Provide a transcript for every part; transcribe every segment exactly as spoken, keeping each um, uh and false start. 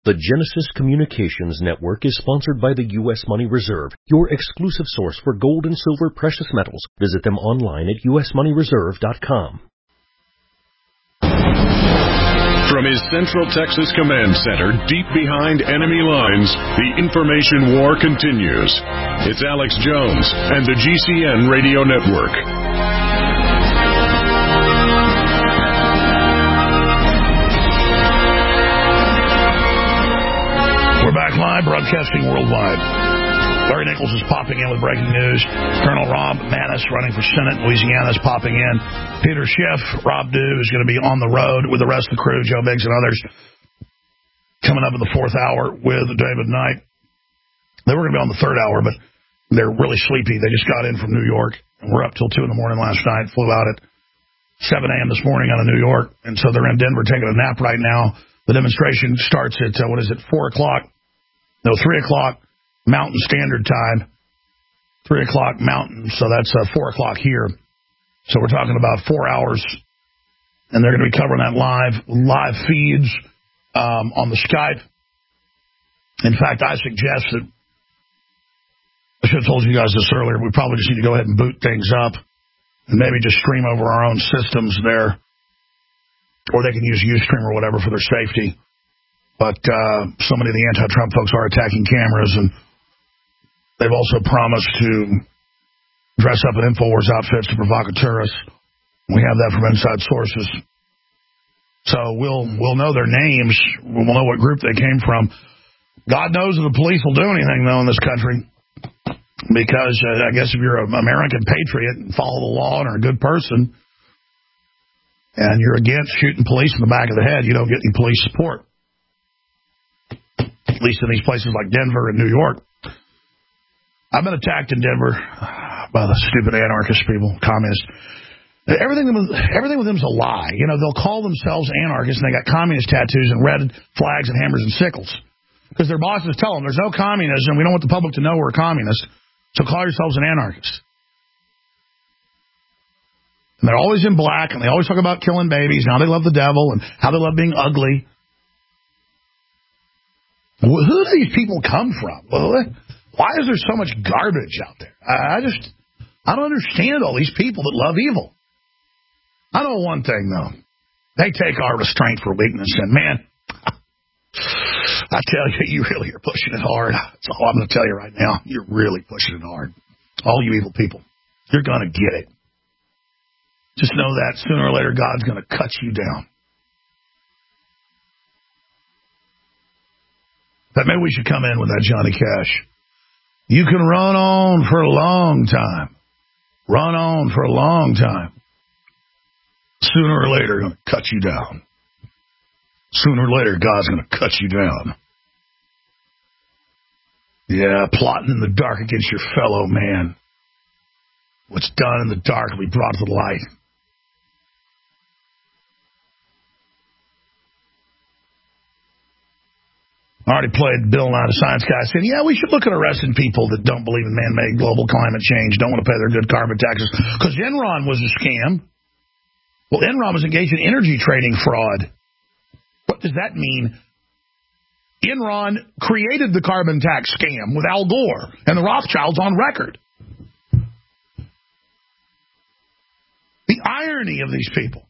The Genesis Communications Network is sponsored by the U S Money Reserve, your exclusive source for gold and silver precious metals. Visit them online at u s money reserve dot com. From his Central Texas Command Center, deep behind enemy lines, the information war continues. It's Alex Jones and the G C N Radio Network. We're back live, broadcasting worldwide. Larry Nichols is popping in with breaking news. Colonel Rob Maness, running for Senate in Louisiana, is popping in. Peter Schiff, Rob Dew, is going to be on the road with the rest of the crew, Joe Biggs and others, coming up in the fourth hour with David Knight. They were going to be on the third hour, but they're really sleepy. They just got in from New York, and we're up till two in the morning last night, flew out at seven a.m. this morning out of New York, and so they're in Denver taking a nap right now. The demonstration starts at, uh, what is it, four o'clock? No, three o'clock Mountain Standard Time. three o'clock Mountain, so that's uh, four o'clock here. So we're talking about four hours, and they're going to be covering that live, live feeds um, on the Skype. In fact, I suggest that, I should have told you guys this earlier, we probably just need to go ahead and boot things up and maybe just stream over our own systems there. Or they can use Ustream or whatever for their safety. But uh, so many of the anti-Trump folks are attacking cameras, and they've also promised to dress up in InfoWars outfits to provocateurs. We have that from inside sources. So we'll we'll know their names. We'll know what group they came from. God knows if the police will do anything, though, in this country. Because uh, I guess if you're an American patriot and follow the law and are a good person, and you're against shooting police in the back of the head, you don't get any police support. At least in these places like Denver and New York. I've been attacked in Denver by the stupid anarchist people, communists. Everything, everything with them is a lie. You know, they'll call themselves anarchists, and they got communist tattoos and red flags and hammers and sickles. Because their bosses tell them, there's no communism, we don't want the public to know we're communists, so call yourselves an anarchist. And they're always in black, and they always talk about killing babies, and how they love the devil, and how they love being ugly. Who do these people come from? Why is there so much garbage out there? I just, I don't understand all these people that love evil. I know one thing, though. They take our restraint for weakness, and man, I tell you, you really are pushing it hard. That's all I'm going to tell you right now. You're really pushing it hard. All you evil people. You're going to get it. Just know that sooner or later, God's going to cut you down. But maybe we should come in with that Johnny Cash. You can run on for a long time. Run on for a long time. Sooner or later, going to cut you down. Sooner or later, God's going to cut you down. Yeah, plotting in the dark against your fellow man. What's done in the dark will be brought to the light. I already played Bill Nye, the science guy, saying, yeah, we should look at arresting people that don't believe in man-made global climate change, don't want to pay their good carbon taxes. Because Enron was a scam. Well, Enron was engaged in energy trading fraud. What does that mean? Enron created the carbon tax scam with Al Gore and the Rothschilds on record. The irony of these people.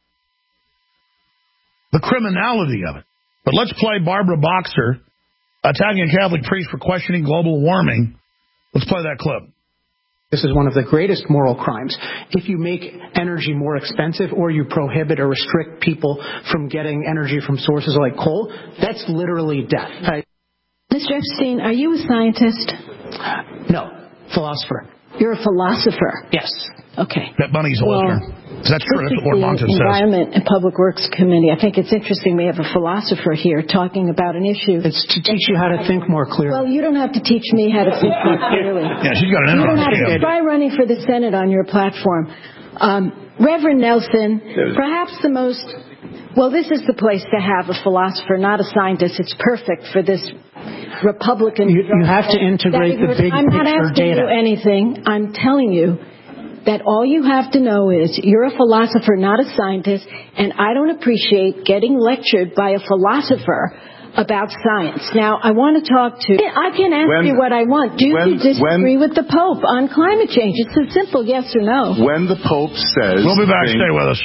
The criminality of it. But let's play Barbara Boxer attacking a Catholic priest for questioning global warming. Let's play that clip. This is one of the greatest moral crimes. If you make energy more expensive or you prohibit or restrict people from getting energy from sources like coal, that's literally death. I- Mister Epstein, are you a scientist? No, philosopher. You're a philosopher? Yes. Okay. That bunny's a well, listener. That's true. That's what Lord Monson says. Environment says. and Public Works Committee. I think it's interesting we have a philosopher here talking about an issue. It's to teach you how to think more clearly. Well, you don't have to teach me how to think more clearly. Yeah, she's got an You don't have yeah. to try running for the Senate on your platform. Um, Reverend Nelson, perhaps the most... Well, this is the place to have a philosopher, not a scientist. It's perfect for this Republican... You, you have to integrate the big I'm picture not asking data. you anything. I'm telling you that all you have to know is you're a philosopher, not a scientist, and I don't appreciate getting lectured by a philosopher about science. Now, I want to talk to... I can ask when, you what I want. Do when, you disagree when, with the Pope on climate change? It's a simple yes or no. When the Pope says... We'll be back. Things, Stay with us.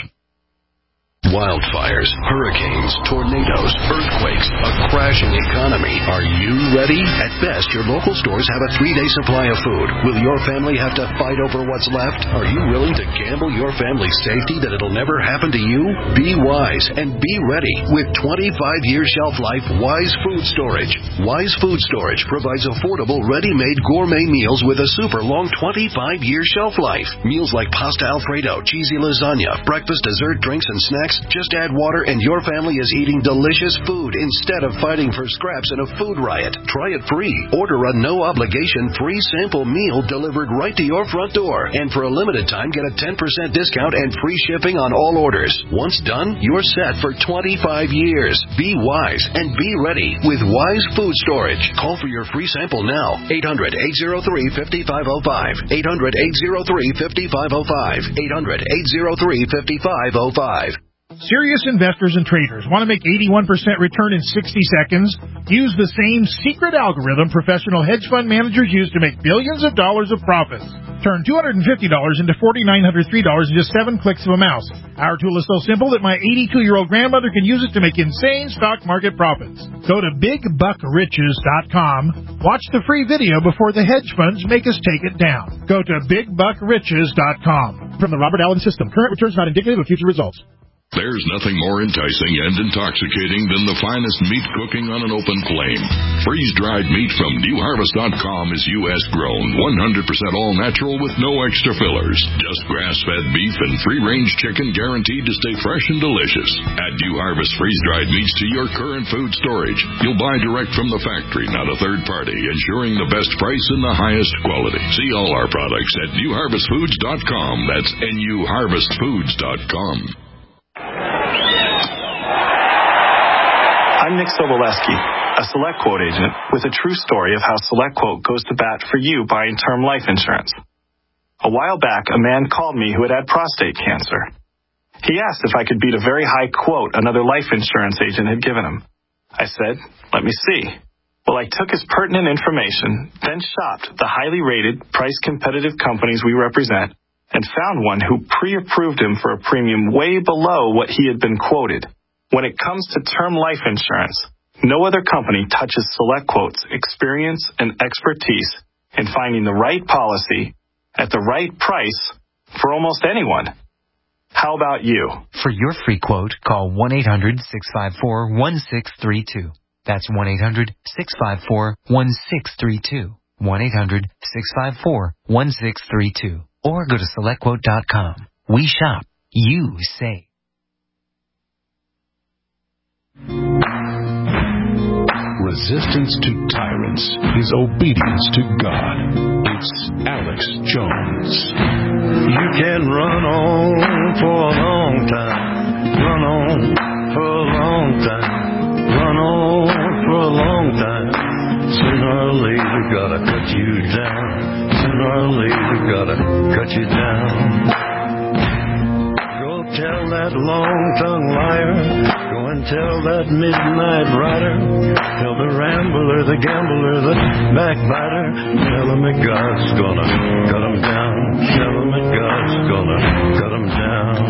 Wildfires, hurricanes, tornadoes, earthquakes, a crashing economy. Are you ready? At best, your local stores have a three-day supply of food. Will your family have to fight over what's left? Are you willing to gamble your family's safety that it'll never happen to you? Be wise and be ready with twenty-five year shelf life Wise Food Storage. Wise Food Storage provides affordable, ready-made gourmet meals with a super long twenty-five year shelf life. Meals like pasta Alfredo, cheesy lasagna, breakfast, dessert, drinks, and snacks. Just add water and your family is eating delicious food instead of fighting for scraps in a food riot. Try it free. Order a no-obligation free sample meal delivered right to your front door. And for a limited time, get a ten percent discount and free shipping on all orders. Once done, you're set for twenty-five years. Be wise and be ready with Wise Food Storage. Call for your free sample now. eight hundred, eight oh three, five five oh five. eight hundred, eight oh three, five five oh five. eight hundred, eight oh three, five five oh five. Serious investors and traders want to make eighty-one percent return in sixty seconds? Use the same secret algorithm professional hedge fund managers use to make billions of dollars of profits. Turn two hundred fifty dollars into four thousand nine hundred three dollars in just seven clicks of a mouse. Our tool is so simple that my eighty-two-year-old grandmother can use it to make insane stock market profits. Go to big buck riches dot com. Watch the free video before the hedge funds make us take it down. Go to big buck riches dot com. From the Robert Allen System. Current returns not indicative of future results. There's nothing more enticing and intoxicating than the finest meat cooking on an open flame. Freeze-dried meat from new harvest dot com is U S grown, one hundred percent all natural with no extra fillers. Just grass-fed beef and free-range chicken guaranteed to stay fresh and delicious. Add New Harvest freeze-dried meats to your current food storage. You'll buy direct from the factory, not a third party, ensuring the best price and the highest quality. See all our products at new harvest foods dot com. That's N U harvest foods dot com. I'm Nick Sobolewski, a SelectQuote agent with a true story of how SelectQuote goes to bat for you buying term life insurance. A while back, a man called me who had had prostate cancer. He asked if I could beat a very high quote another life insurance agent had given him. I said, let me see. Well, I took his pertinent information, then shopped the highly rated, price-competitive companies we represent, and found one who pre-approved him for a premium way below what he had been quoted. When it comes to term life insurance, no other company touches SelectQuote's experience and expertise in finding the right policy at the right price for almost anyone. How about you? For your free quote, call one eight hundred, six five four, one six three two. That's one eight hundred, six five four, one six three two. one eight hundred, six five four, one six three two. Or go to select quote dot com. We shop. You save. Resistance to tyrants is obedience to God. It's Alex Jones. You can run on for a long time. Run on for a long time. Run on for a long time. Sooner or later, gotta cut you down. Sooner or later, gotta cut you down. Tell that long-tongued liar, go and tell that midnight rider, tell the rambler, the gambler, the backbiter, tell him that God's gonna cut him down, tell him that God's gonna cut him down.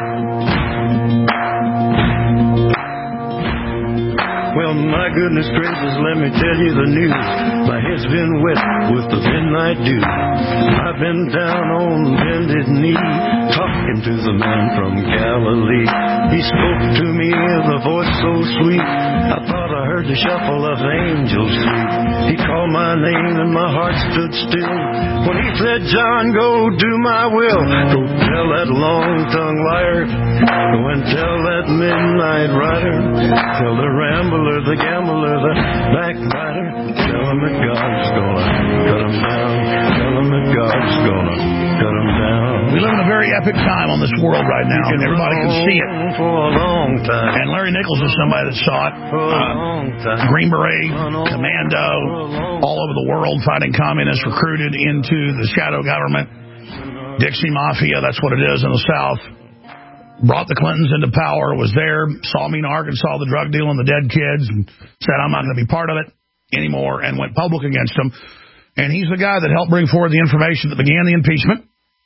Well, my goodness gracious, let me tell you the news. My head's been wet with the midnight dew. I've been down on bended knee, talking to the man from Galilee. He spoke to me with a voice so sweet, I thought I heard the shuffle of angels' feet. He called my name and my heart stood still when he said, John, go do my will. Go tell that long-tongued liar, go and tell that midnight rider, tell the rambler, the gambler, the backbiter, tell him that God's gonna cut him down. Tell him that God's gonna cut him down. We live in a very epic time on this world right now, and everybody can see it. For a long time. And Larry Nichols is somebody that saw it. For a uh, long time. Green Beret, Commando, all over the world fighting communists, recruited into the shadow government. Dixie Mafia, that's what it is in the South. brought the Clintons into power, was there, saw me in Arkansas, the drug deal and the dead kids, and said, I'm not going to be part of it anymore, and went public against them. And he's the guy that helped bring forward the information that began the impeachment.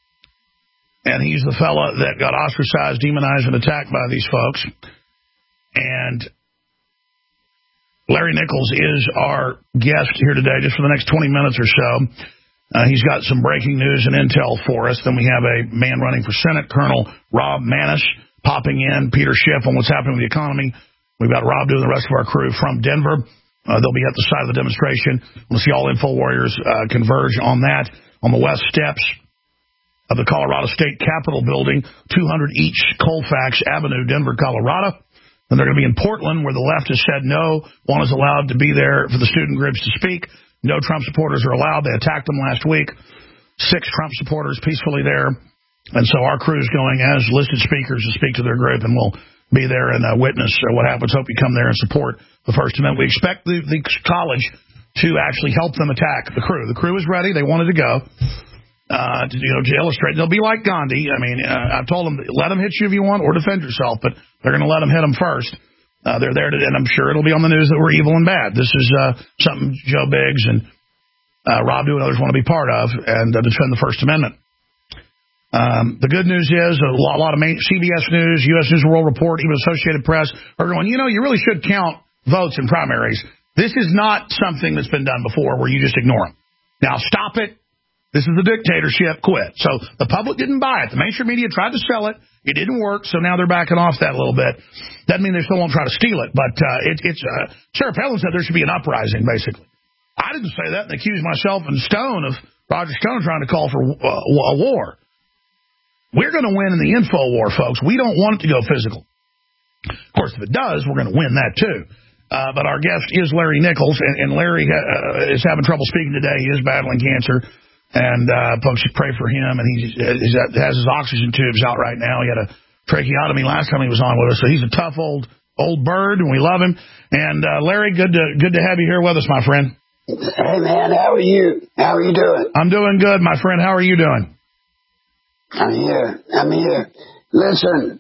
And he's the fella that got ostracized, demonized, and attacked by these folks. And Larry Nichols is our guest here today, just for the next twenty minutes or so. Uh, he's got some breaking news and intel for us. Then we have a man running for Senate, Colonel Rob Maness, popping in, Peter Schiff on what's happening with the economy. We've got Rob doing the rest of our crew from Denver. Uh, they'll be at the side of the demonstration. We'll see all Info Warriors uh, converge on that on the west steps of the Colorado State Capitol building, two hundred East Colfax Avenue, Denver, Colorado. And they're going to be in Portland, where the left has said no one is allowed to be there for the student groups to speak. No Trump supporters are allowed. They attacked them last week. Six Trump supporters peacefully there. And so our crew is going as listed speakers to speak to their group, and we'll be there and uh, witness uh, what happens. Hope you come there and support the First Amendment. We expect the, the college to actually help them attack the crew. The crew is ready. They wanted to go. Uh, to, you know, to illustrate, they'll be like Gandhi. I mean, uh, I've told them, let them hit you if you want, or defend yourself, but they're going to let them hit them first. Uh, they're there, to, and I'm sure it'll be on the news that we're evil and bad. This is uh, something Joe Biggs and uh, Rob Do and others want to be part of, and uh, defend the First Amendment. Um, the good news is a lot, a lot of main, C B S News, U S News and World Report, even Associated Press are going, you know, you really should count votes in primaries. This is not something that's been done before where you just ignore them. Now, stop it. This is the dictatorship. Quit. So the public didn't buy it. The mainstream media tried to sell it. It didn't work, so now they're backing off that a little bit. Doesn't mean they still won't try to steal it, but uh, it, it's uh, Sarah Palin said there should be an uprising, basically. I didn't say that and accused myself and Stone of Roger Stone trying to call for uh, a war. We're going to win in the info war, folks. We don't want it to go physical. Of course, if it does, we're going to win that, too. Uh, but our guest is Larry Nichols, and, and Larry uh, is having trouble speaking today. He is battling cancer. And uh, folks should pray for him. And he has his oxygen tubes out right now. He had a tracheotomy last time he was on with us. So he's a tough old old bird, and we love him. And uh, Larry, good to good to have you here with us, my friend. Hey, man, how are you? How are you doing? I'm doing good, my friend. How are you doing? I'm here. I'm here. Listen,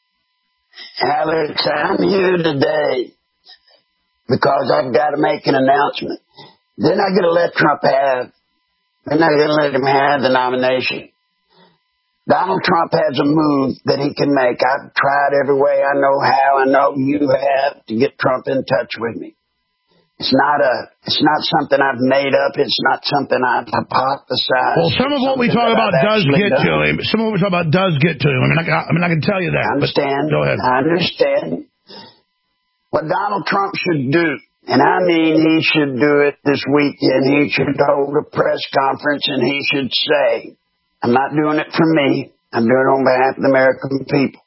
Alex, I'm here today because I've got to make an announcement. Then I'm going to let Trump have They're not going to let him have the nomination. Donald Trump has a move that he can make. I've tried every way I know how. I know you have to get Trump in touch with me. It's not a. It's not something I've made up. It's not something I've hypothesized. Well, some of what we talk about does get to him. Some of what we talk about does get to him. I mean, I, I mean, I can tell you that. I understand. Go ahead. I understand. What Donald Trump should do. And I mean, he should do it this weekend. He should hold a press conference and he should say, I'm not doing it for me. I'm doing it on behalf of the American people.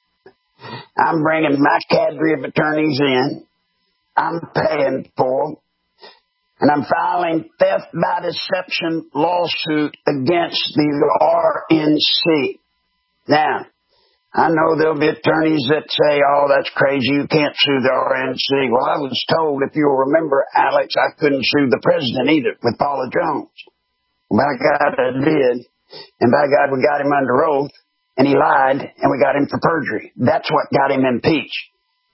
I'm bringing my cadre of attorneys in. I'm paying for them. And I'm filing theft by deception lawsuit against the R N C. Now, I know there'll be attorneys that say, oh, that's crazy, you can't sue the R N C. Well, I was told, if you'll remember, Alex, I couldn't sue the president either with Paula Jones. Well, by God, I did. And by God, we got him under oath, and he lied, and we got him for perjury. That's what got him impeached.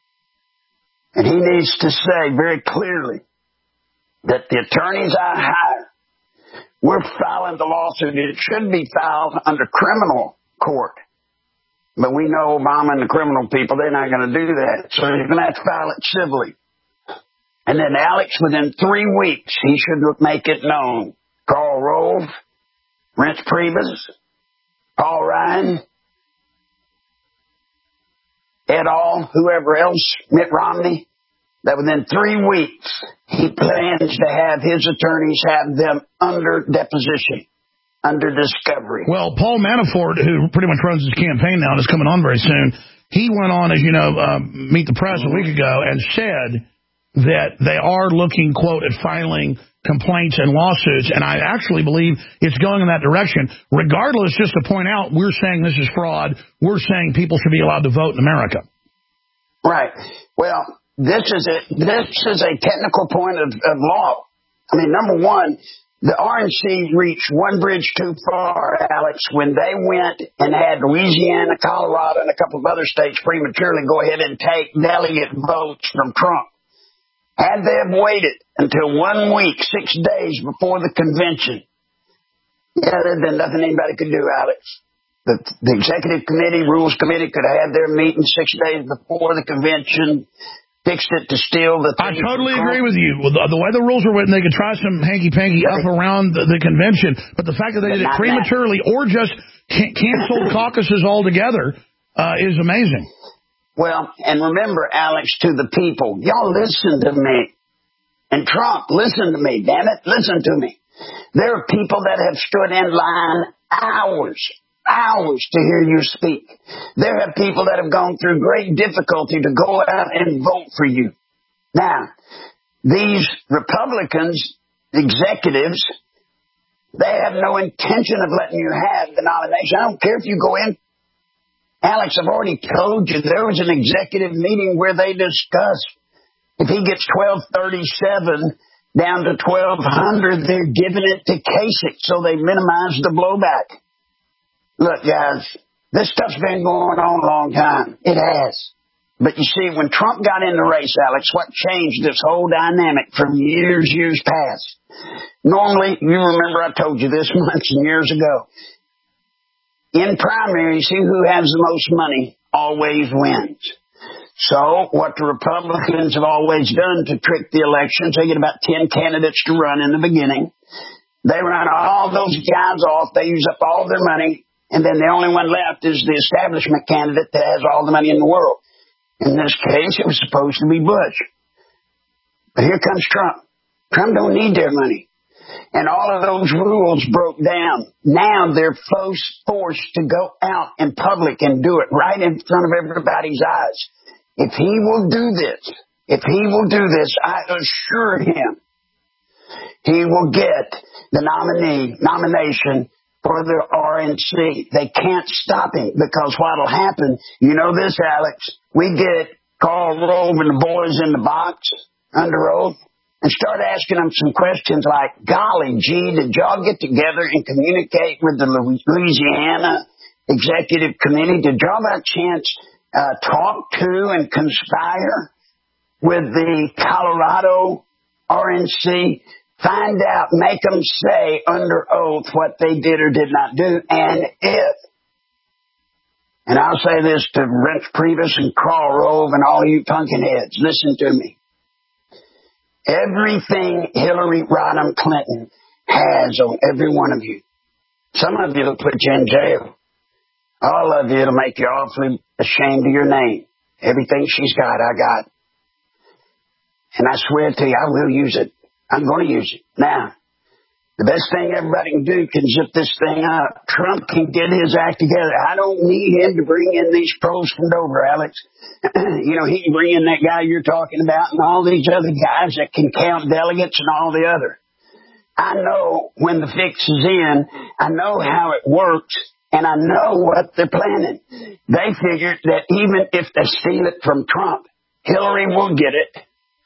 And he needs to say very clearly that the attorneys I hire, we're filing the lawsuit. It should be filed under criminal court. But we know Obama and the criminal people, they're not going to do that. So you're going to have to file it civilly. And then Alex, within three weeks, he should make it known. Karl Rove, Reince Priebus, Paul Ryan, et al., whoever else, Mitt Romney, that within three weeks, he plans to have his attorneys have them under deposition. Under discovery. Well, Paul Manafort, who pretty much runs his campaign now and is coming on very soon, he went on, as you know, uh, Meet the Press a week ago and said that they are looking, quote, at filing complaints and lawsuits, and I actually believe it's going in that direction. Regardless, just to point out, we're saying this is fraud. We're saying people should be allowed to vote in America. Right. Well, this is a, this is a technical point of, of law. I mean, number one, The R N C reached one bridge too far, Alex, when they went and had Louisiana, Colorado, and a couple of other states prematurely go ahead and take delegate votes from Trump. Had they have waited until one week, six days before the convention, yeah, there'd been nothing anybody could do, Alex. The, the executive committee, rules committee could have had their meeting six days before the convention, fixed it to steal the... I totally agree with you. The, the way the rules were written, they could try some hanky-panky up around the, the convention, but the fact that they did it prematurely or just can- canceled caucuses altogether uh, is amazing. Well, and remember, Alex, to the people, y'all listen to me. And Trump, listen to me, damn it, listen to me. There are people that have stood in line hours, hours to hear you speak. There are people that have gone through great difficulty to go out and vote for you. Now, these Republicans, executives, they have no intention of letting you have the nomination. I don't care if you go in. Alex, I've already told you there was an executive meeting where they discussed if he gets twelve thirty-seven down to twelve hundred, they're giving it to Kasich so they minimize the blowback. Look, guys, this stuff's been going on a long time. It has. But you see, when Trump got in the race, Alex, what changed this whole dynamic from years, years past? Normally, you remember I told you this months and years ago, in primaries, he who has the most money always wins. So what the Republicans have always done to trick the elections, they get about ten candidates to run in the beginning. They run all those guys off. They use up all their money. And then the only one left is the establishment candidate that has all the money in the world. In this case, it was supposed to be Bush. But here comes Trump. Trump don't need their money. And all of those rules broke down. Now they're forced to go out in public and do it right in front of everybody's eyes. If he will do this, if he will do this, I assure him he will get the nominee nomination for the R N C. They can't stop him because what'll happen, you know this, Alex, we get Karl Rove and the boys in the box under oath and start asking them some questions like, golly gee, did y'all get together and communicate with the Louisiana Executive Committee? Did y'all by chance uh, talk to and conspire with the Colorado R N C? Find out, make them say under oath what they did or did not do, and if. And I'll say this to Reince Priebus and Karl Rove and all you pumpkin heads, listen to me. Everything Hillary Rodham Clinton has on every one of you, some of you will put you in jail. All of you will make you awfully ashamed of your name. Everything she's got, I got. And I swear to you, I will use it. I'm going to use it. Now, the best thing everybody can do can zip this thing up. Trump can get his act together. I don't need him to bring in these pros from Dover, Alex. You know, he can bring in that guy you're talking about and all these other guys that can count delegates and all the other. I know when the fix is in. I know how it works, and I know what they're planning. They figured that even if they steal it from Trump, Hillary will get it.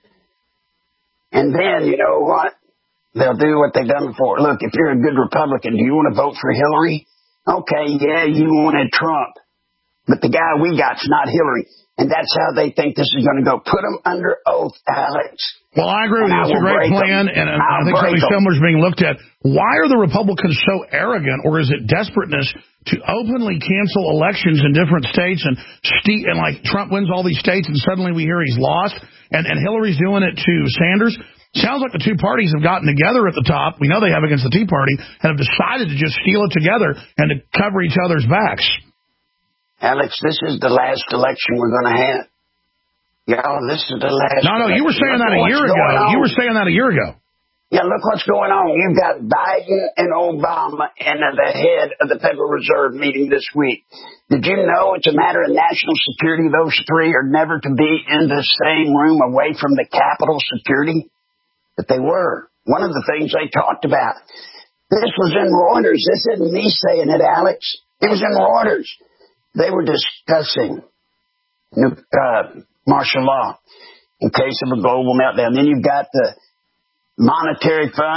And then, you know what? They'll do what they've done before. Look, if you're a good Republican, do you want to vote for Hillary? Okay, yeah, you wanted Trump. But the guy we got's not Hillary. And that's how they think this is going to go. Put them under oath, Alex. Well, I agree with you. It's a great plan, and I think certainly similar is being looked at. Why are the Republicans so arrogant, or is it desperateness to openly cancel elections in different states and, ste- and like Trump wins all these states and suddenly we hear he's lost, and, and Hillary's doing it to Sanders? Sounds like the two parties have gotten together at the top. We know they have against the Tea Party, and have decided to just steal it together and to cover each other's backs. Alex, this is the last election we're going to have. Y'all, this is the last. No, no, you were saying that a year ago. You were saying that a year ago. Yeah, look what's going on. You've got Biden and Obama and the head of the Federal Reserve meeting this week. Did you know it's a matter of national security? Those three are never to be in the same room away from the Capitol security that they were. One of the things they talked about. This was in Reuters. This isn't me saying it, Alex. It was in Reuters. They were discussing new, uh, martial law in case of a global meltdown. Then you've got the monetary fund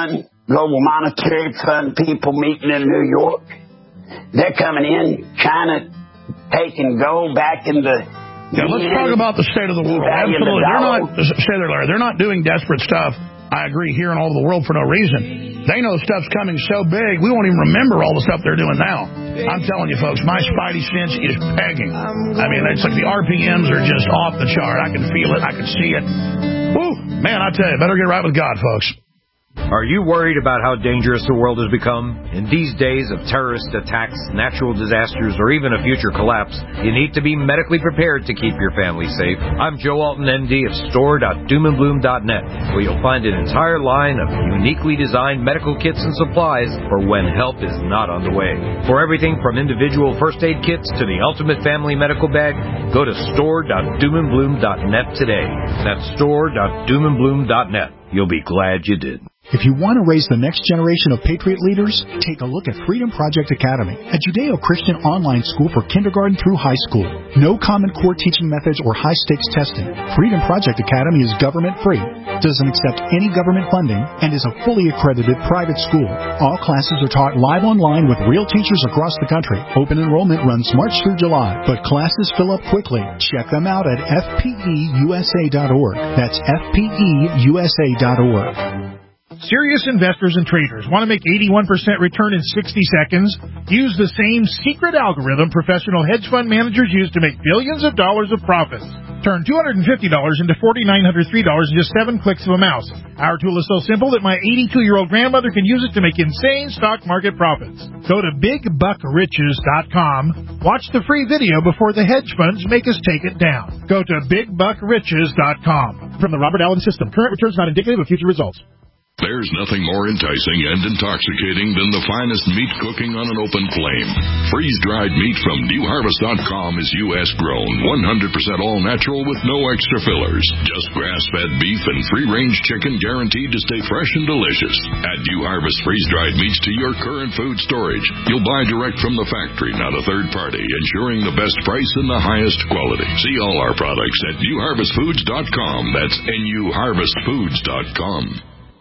Global Monetary Fund people meeting in New York. They're coming in, China taking gold back in the... Yeah, let's talk about the state of the world. Absolutely. They're not, stay there, Larry. They're not doing desperate stuff, I agree, here and all over the world for no reason. They know stuff's coming so big, we won't even remember all the stuff they're doing now. I'm telling you, folks, my spidey sense is pegging. I mean, it's like the R P Ms are just off the chart. I can feel it. I can see it. Woo! Man, I tell you, better get right with God, folks. Are you worried about how dangerous the world has become? In these days of terrorist attacks, natural disasters, or even a future collapse, you need to be medically prepared to keep your family safe. I'm Joe Alton, M D of store dot doom and bloom dot net, where you'll find an entire line of uniquely designed medical kits and supplies for when help is not on the way. For everything from individual first aid kits to the ultimate family medical bag, go to store dot doom and bloom dot net today. That's store dot doom and bloom dot net. You'll be glad you did. If you want to raise the next generation of Patriot leaders, take a look at Freedom Project Academy, a Judeo-Christian online school for kindergarten through high school. No Common Core teaching methods or high-stakes testing. Freedom Project Academy is government-free, doesn't accept any government funding, and is a fully accredited private school. All classes are taught live online with real teachers across the country. Open enrollment runs March through July, but classes fill up quickly. Check them out at F P E U S A dot org. That's F P E U S A dot org. Serious investors and traders want to make eighty-one percent return in sixty seconds? Use the same secret algorithm professional hedge fund managers use to make billions of dollars of profits. Turn two hundred fifty dollars into four thousand nine hundred three dollars in just seven clicks of a mouse. Our tool is so simple that my eighty-two-year-old grandmother can use it to make insane stock market profits. Go to big buck riches dot com. Watch the free video before the hedge funds make us take it down. Go to big buck riches dot com. From the Robert Allen System, current returns not indicative of future results. There's nothing more enticing and intoxicating than the finest meat cooking on an open flame. Freeze-dried meat from new harvest dot com is U S grown, one hundred percent all natural with no extra fillers. Just grass-fed beef and free-range chicken guaranteed to stay fresh and delicious. Add New Harvest freeze-dried meats to your current food storage. You'll buy direct from the factory, not a third party, ensuring the best price and the highest quality. See all our products at new harvest foods dot com. That's N U harvest foods dot com.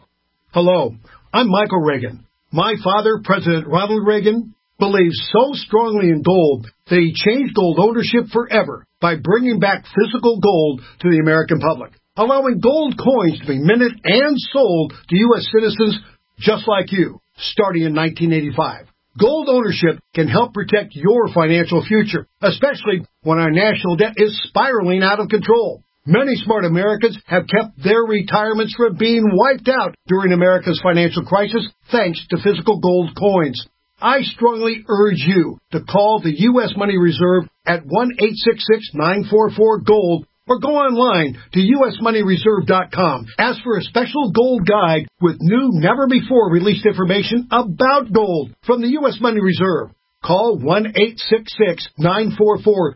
Hello, I'm Michael Reagan. My father, President Ronald Reagan, believes so strongly in gold that he changed gold ownership forever by bringing back physical gold to the American public, allowing gold coins to be minted and sold to U S citizens just like you, starting in nineteen eighty-five. Gold ownership can help protect your financial future, especially when our national debt is spiraling out of control. Many smart Americans have kept their retirements from being wiped out during America's financial crisis thanks to physical gold coins. I strongly urge you to call the U S Money Reserve at one eight six six, nine four four, GOLD or go online to U S money reserve dot com. Ask for a special gold guide with new, never-before-released information about gold from the U S Money Reserve. Call one eight six six, nine four four,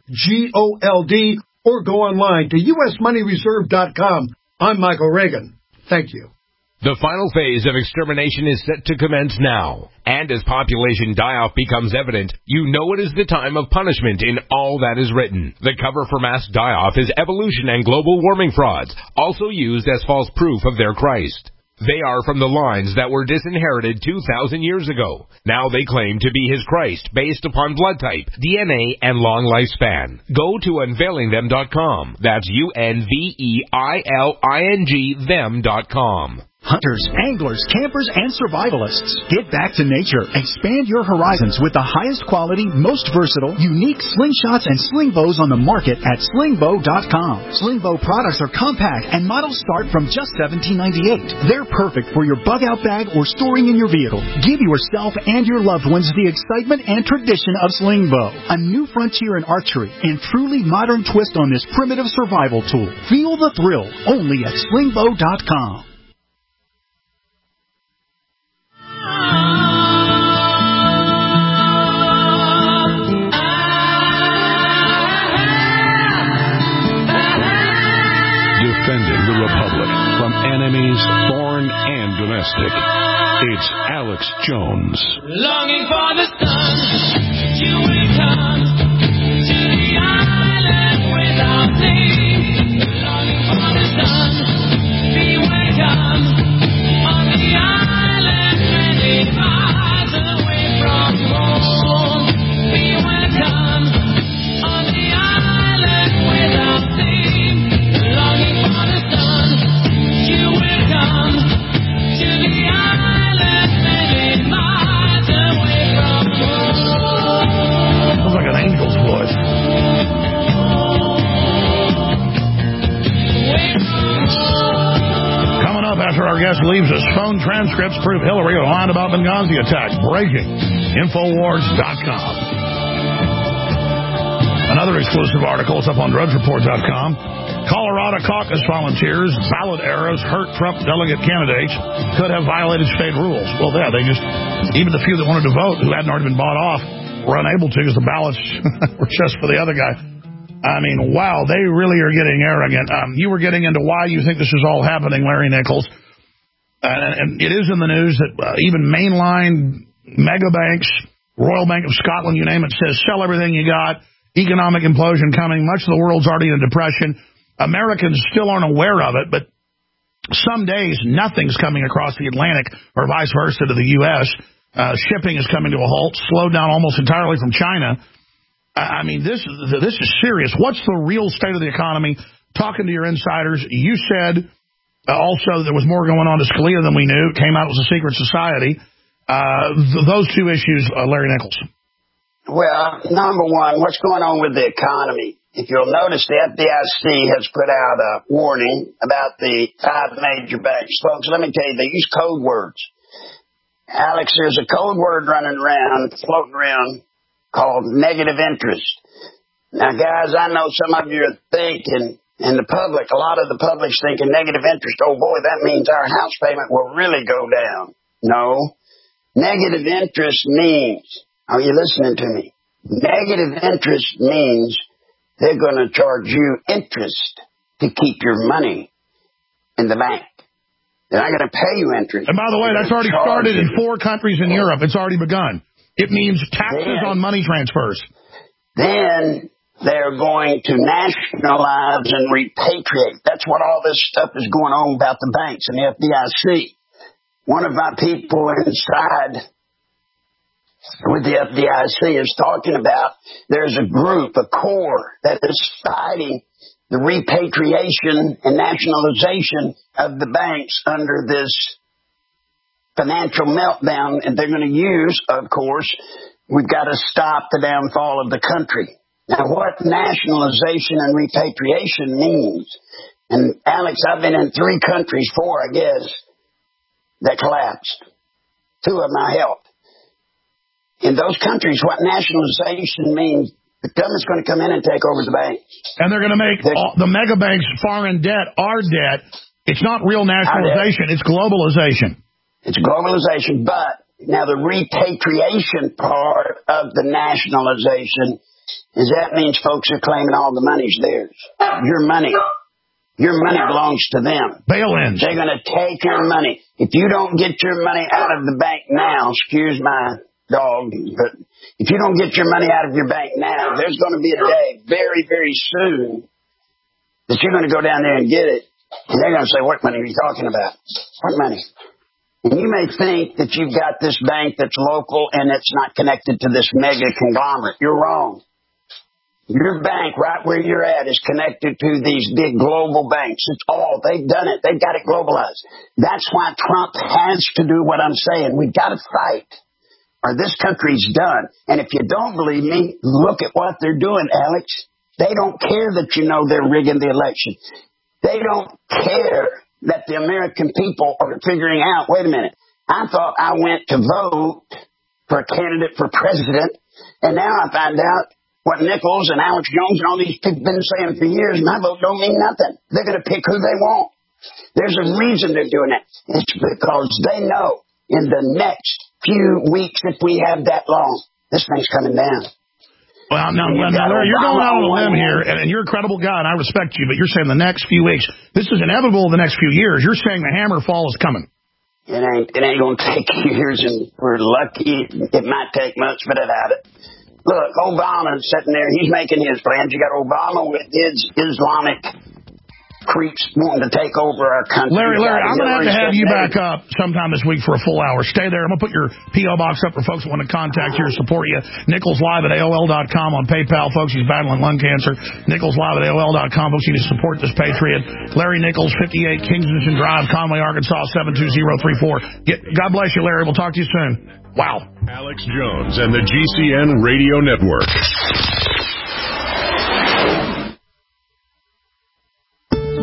GOLD or go online to U S money reserve dot com. I'm Michael Reagan. Thank you. The final phase of extermination is set to commence now. And as population die-off becomes evident, you know it is the time of punishment in all that is written. The cover for mass die-off is evolution and global warming frauds, also used as false proof of their Christ. They are from the lines that were disinherited two thousand years ago. Now they claim to be his Christ based upon blood type, D N A, and long lifespan. Go to unveiling them dot com. That's U N V E I L I N G them dot com. Hunters, anglers, campers, and survivalists. Get back to nature. Expand your horizons with the highest quality, most versatile, unique slingshots and sling bows on the market at sling bow dot com. Sling bow products are compact and models start from just seventeen ninety-eight. They're perfect for your bug-out bag or storing in your vehicle. Give yourself and your loved ones the excitement and tradition of sling bow, a new frontier in archery and truly modern twist on this primitive survival tool. Feel the thrill only at sling bow dot com. Defending the Republic from enemies, foreign and domestic. It's Alex Jones. Longing for the sun, you will come to the island without me. Longing for the sun, be welcome on the island After our guest leaves us, phone transcripts prove Hillary lied about Benghazi attack. Breaking. Infowars dot com. Another exclusive article is up on drudge report dot com. Colorado caucus volunteers, ballot errors hurt Trump delegate candidates, could have violated state rules. Well, yeah, they just, even the few that wanted to vote who hadn't already been bought off were unable to because the ballots were just for the other guy. I mean, wow, they really are getting arrogant. Um, you were getting into why you think this is all happening, Larry Nichols. Uh, and it is in the news that uh, even mainline mega banks, Royal Bank of Scotland, you name it, says sell everything you got, economic implosion coming. Much of the world's already in a depression. Americans still aren't aware of it, but some days nothing's coming across the Atlantic or vice versa to the U S Uh, shipping is coming to a halt, slowed down almost entirely from China. I mean, this is this is serious. What's the real state of the economy? Talking to your insiders, you said uh, also there was more going on to Scalia than we knew. It came out it was a secret society. Uh, th- those two issues, uh, Larry Nichols. Well, number one, what's going on with the economy? If you'll notice, the F D I C has put out a warning about the five major banks. Folks, let me tell you, they use code words. Alex, there's a code word running around, floating around, called negative interest. Now, guys, I know some of you are thinking, in the public, a lot of the public's thinking negative interest. Oh, boy, that means our house payment will really go down. No. Negative interest means, are you listening to me? Negative interest means they're going to charge you interest to keep your money in the bank. They're not going to pay you interest. And by the way, that's already started in four countries in Europe. It's already begun. It means taxes then, on money transfers. Then they're going to nationalize and repatriate. That's what all this stuff is going on about the banks and the F D I C. One of my people inside with the F D I C is talking about there's a group, a core, that is fighting the repatriation and nationalization of the banks under this financial meltdown, and they're going to use, of course, we've got to stop the downfall of the country. Now, what nationalization and repatriation means, and Alex, I've been in three countries, four, I guess, that collapsed. Two of them I helped. In those countries, what nationalization means, the government's going to come in and take over the banks. And they're going to make all, the mega banks foreign debt our debt. It's not real nationalization. It's globalization. It's globalization, but now the repatriation part of the nationalization is that means folks are claiming all the money's theirs. Your money. Your money belongs to them. Bail-ins. They're going to take your money. If you don't get your money out of the bank now, excuse my dog, but if you don't get your money out of your bank now, there's going to be a day very, very soon that you're going to go down there and get it, and they're going to say, what money are you talking about? What money? And you may think that you've got this bank that's local and it's not connected to this mega conglomerate. You're wrong. Your bank, right where you're at, is connected to these big global banks. It's all. They've done it. They've got it globalized. That's why Trump has to do what I'm saying. We've got to fight, or this country's done. And if you don't believe me, look at what they're doing, Alex. They don't care that you know they're rigging the election. They don't care that the American people are figuring out, wait a minute, I thought I went to vote for a candidate for president, and now I find out what Nichols and Alex Jones and all these people have been saying for years, my vote don't mean nothing. They're going to pick who they want. There's a reason they're doing that. It's because they know in the next few weeks, if we have that long, this thing's coming down. Well, now, now, now Larry, you're going out on a limb here, and, and you're a credible guy, and I respect you, but you're saying the next few weeks. This is inevitable in the next few years. You're saying the hammer fall is coming. It ain't, it ain't going to take years, and we're lucky. It might take months, but it had it. Look, Obama's sitting there. He's making his plans. You got Obama with his Islamic creeps wanting to take over our country. Larry, Larry, I'm going to have to have you back up sometime this week for a full hour. Stay there. I'm going to put your P O box up for folks who want to contact you or support you. Nichols Live at A O L dot com on PayPal, folks. He's battling lung cancer. Nichols Live at A O L dot com, folks. You need to support this patriot. Larry Nichols, fifty-eight Kingston Drive, Conway, Arkansas, seven two zero three four. Get, God bless you, Larry. We'll talk to you soon. Wow. Alex Jones and the G C N Radio Network.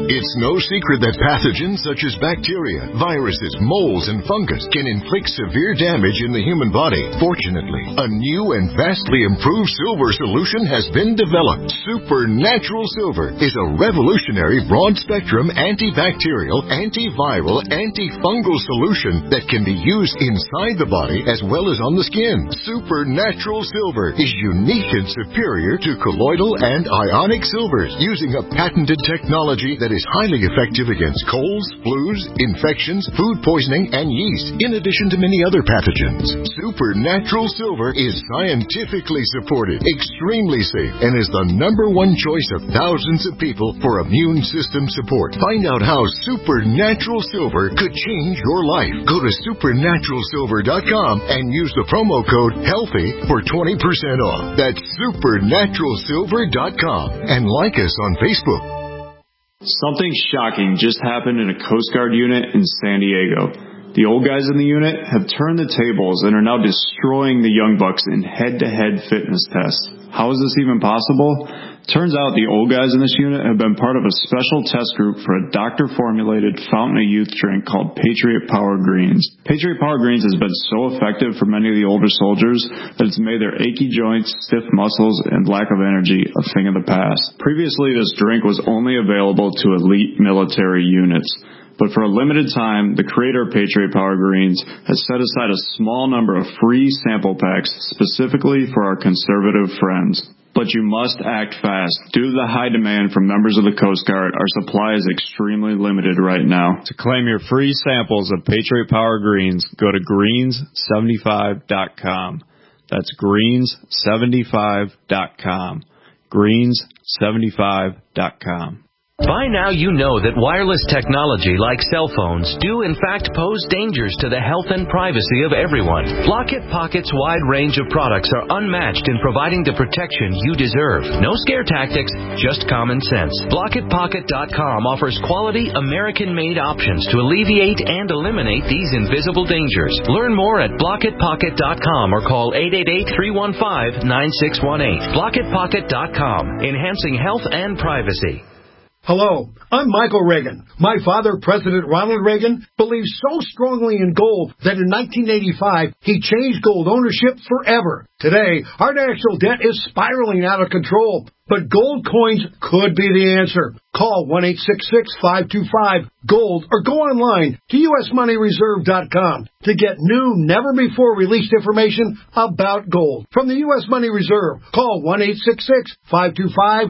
It's no secret that pathogens such as bacteria, viruses, molds, and fungus can inflict severe damage in the human body. Fortunately, a new and vastly improved silver solution has been developed. Supernatural Silver is a revolutionary broad-spectrum antibacterial, antiviral, antifungal solution that can be used inside the body as well as on the skin. Supernatural Silver is unique and superior to colloidal and ionic silvers, using a patented technology that is highly effective against colds, flus, infections, food poisoning, and yeast, in addition to many other pathogens. Supernatural Silver is scientifically supported, extremely safe, and is the number one choice of thousands of people for immune system support. Find out how Supernatural Silver could change your life. Go to supernatural silver dot com and use the promo code HEALTHY for twenty percent off. That's supernatural silver dot com, and like us on Facebook. Something shocking just happened in a Coast Guard unit in San Diego. The old guys in the unit have turned the tables and are now destroying the young bucks in head-to-head fitness tests. How is this even possible? Turns out the old guys in this unit have been part of a special test group for a doctor-formulated fountain of youth drink called Patriot Power Greens. Patriot Power Greens has been so effective for many of the older soldiers that it's made their achy joints, stiff muscles, and lack of energy a thing of the past. Previously, this drink was only available to elite military units. But for a limited time, the creator of Patriot Power Greens has set aside a small number of free sample packs specifically for our conservative friends. But you must act fast. Due to the high demand from members of the Coast Guard, our supply is extremely limited right now. To claim your free samples of Patriot Power Greens, go to greens seventy-five dot com. That's greens seventy-five dot com. greens seventy-five dot com. By now you know that wireless technology like cell phones do in fact pose dangers to the health and privacy of everyone. Blockit Pocket's wide range of products are unmatched in providing the protection you deserve. No scare tactics, just common sense. Blockit Pocket dot com offers quality American-made options to alleviate and eliminate these invisible dangers. Learn more at Blockit Pocket dot com or call eight eight eight, three one five, nine six one eight. Blockit Pocket dot com, enhancing health and privacy. Hello, I'm Michael Reagan. My father, President Ronald Reagan, believed so strongly in gold that in nineteen eighty-five, he changed gold ownership forever. Today, our national debt is spiraling out of control, but gold coins could be the answer. Call one eight six six, five two five, GOLD or go online to U S money reserve dot com to get new, never-before-released information about gold. From the U S Money Reserve, call one eight six six, five two five,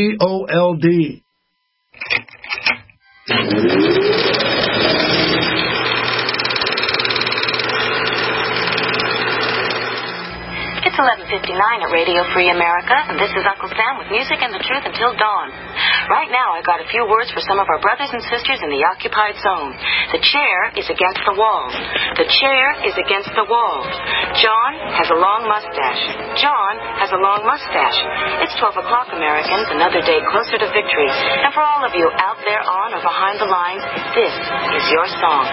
GOLD. It's eleven fifty-nine at Radio Free America, and this is Uncle Sam with music and the truth until dawn. Right now, I got a few words for some of our brothers and sisters in the occupied zone. The chair is against the wall. The chair is against the wall. John has a long mustache. John has a long mustache. It's twelve o'clock, Americans, another day closer to victory. And for all of you out there on or behind the lines, this is your song.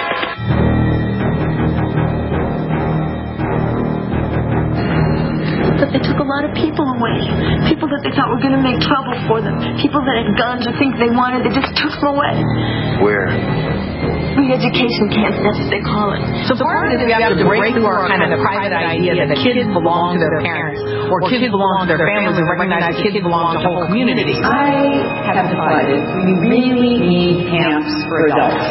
But they took a lot of people away. People that they thought were going to make trouble for them. People that had guns or things they wanted, they just took them away. Where? Re-education camps, that's what they call it. So part of it is we have to break through our kind of private idea that kids belong to their parents or kids belong to their families and recognize that kids belong to whole communities. I have decided we really need camps for adults.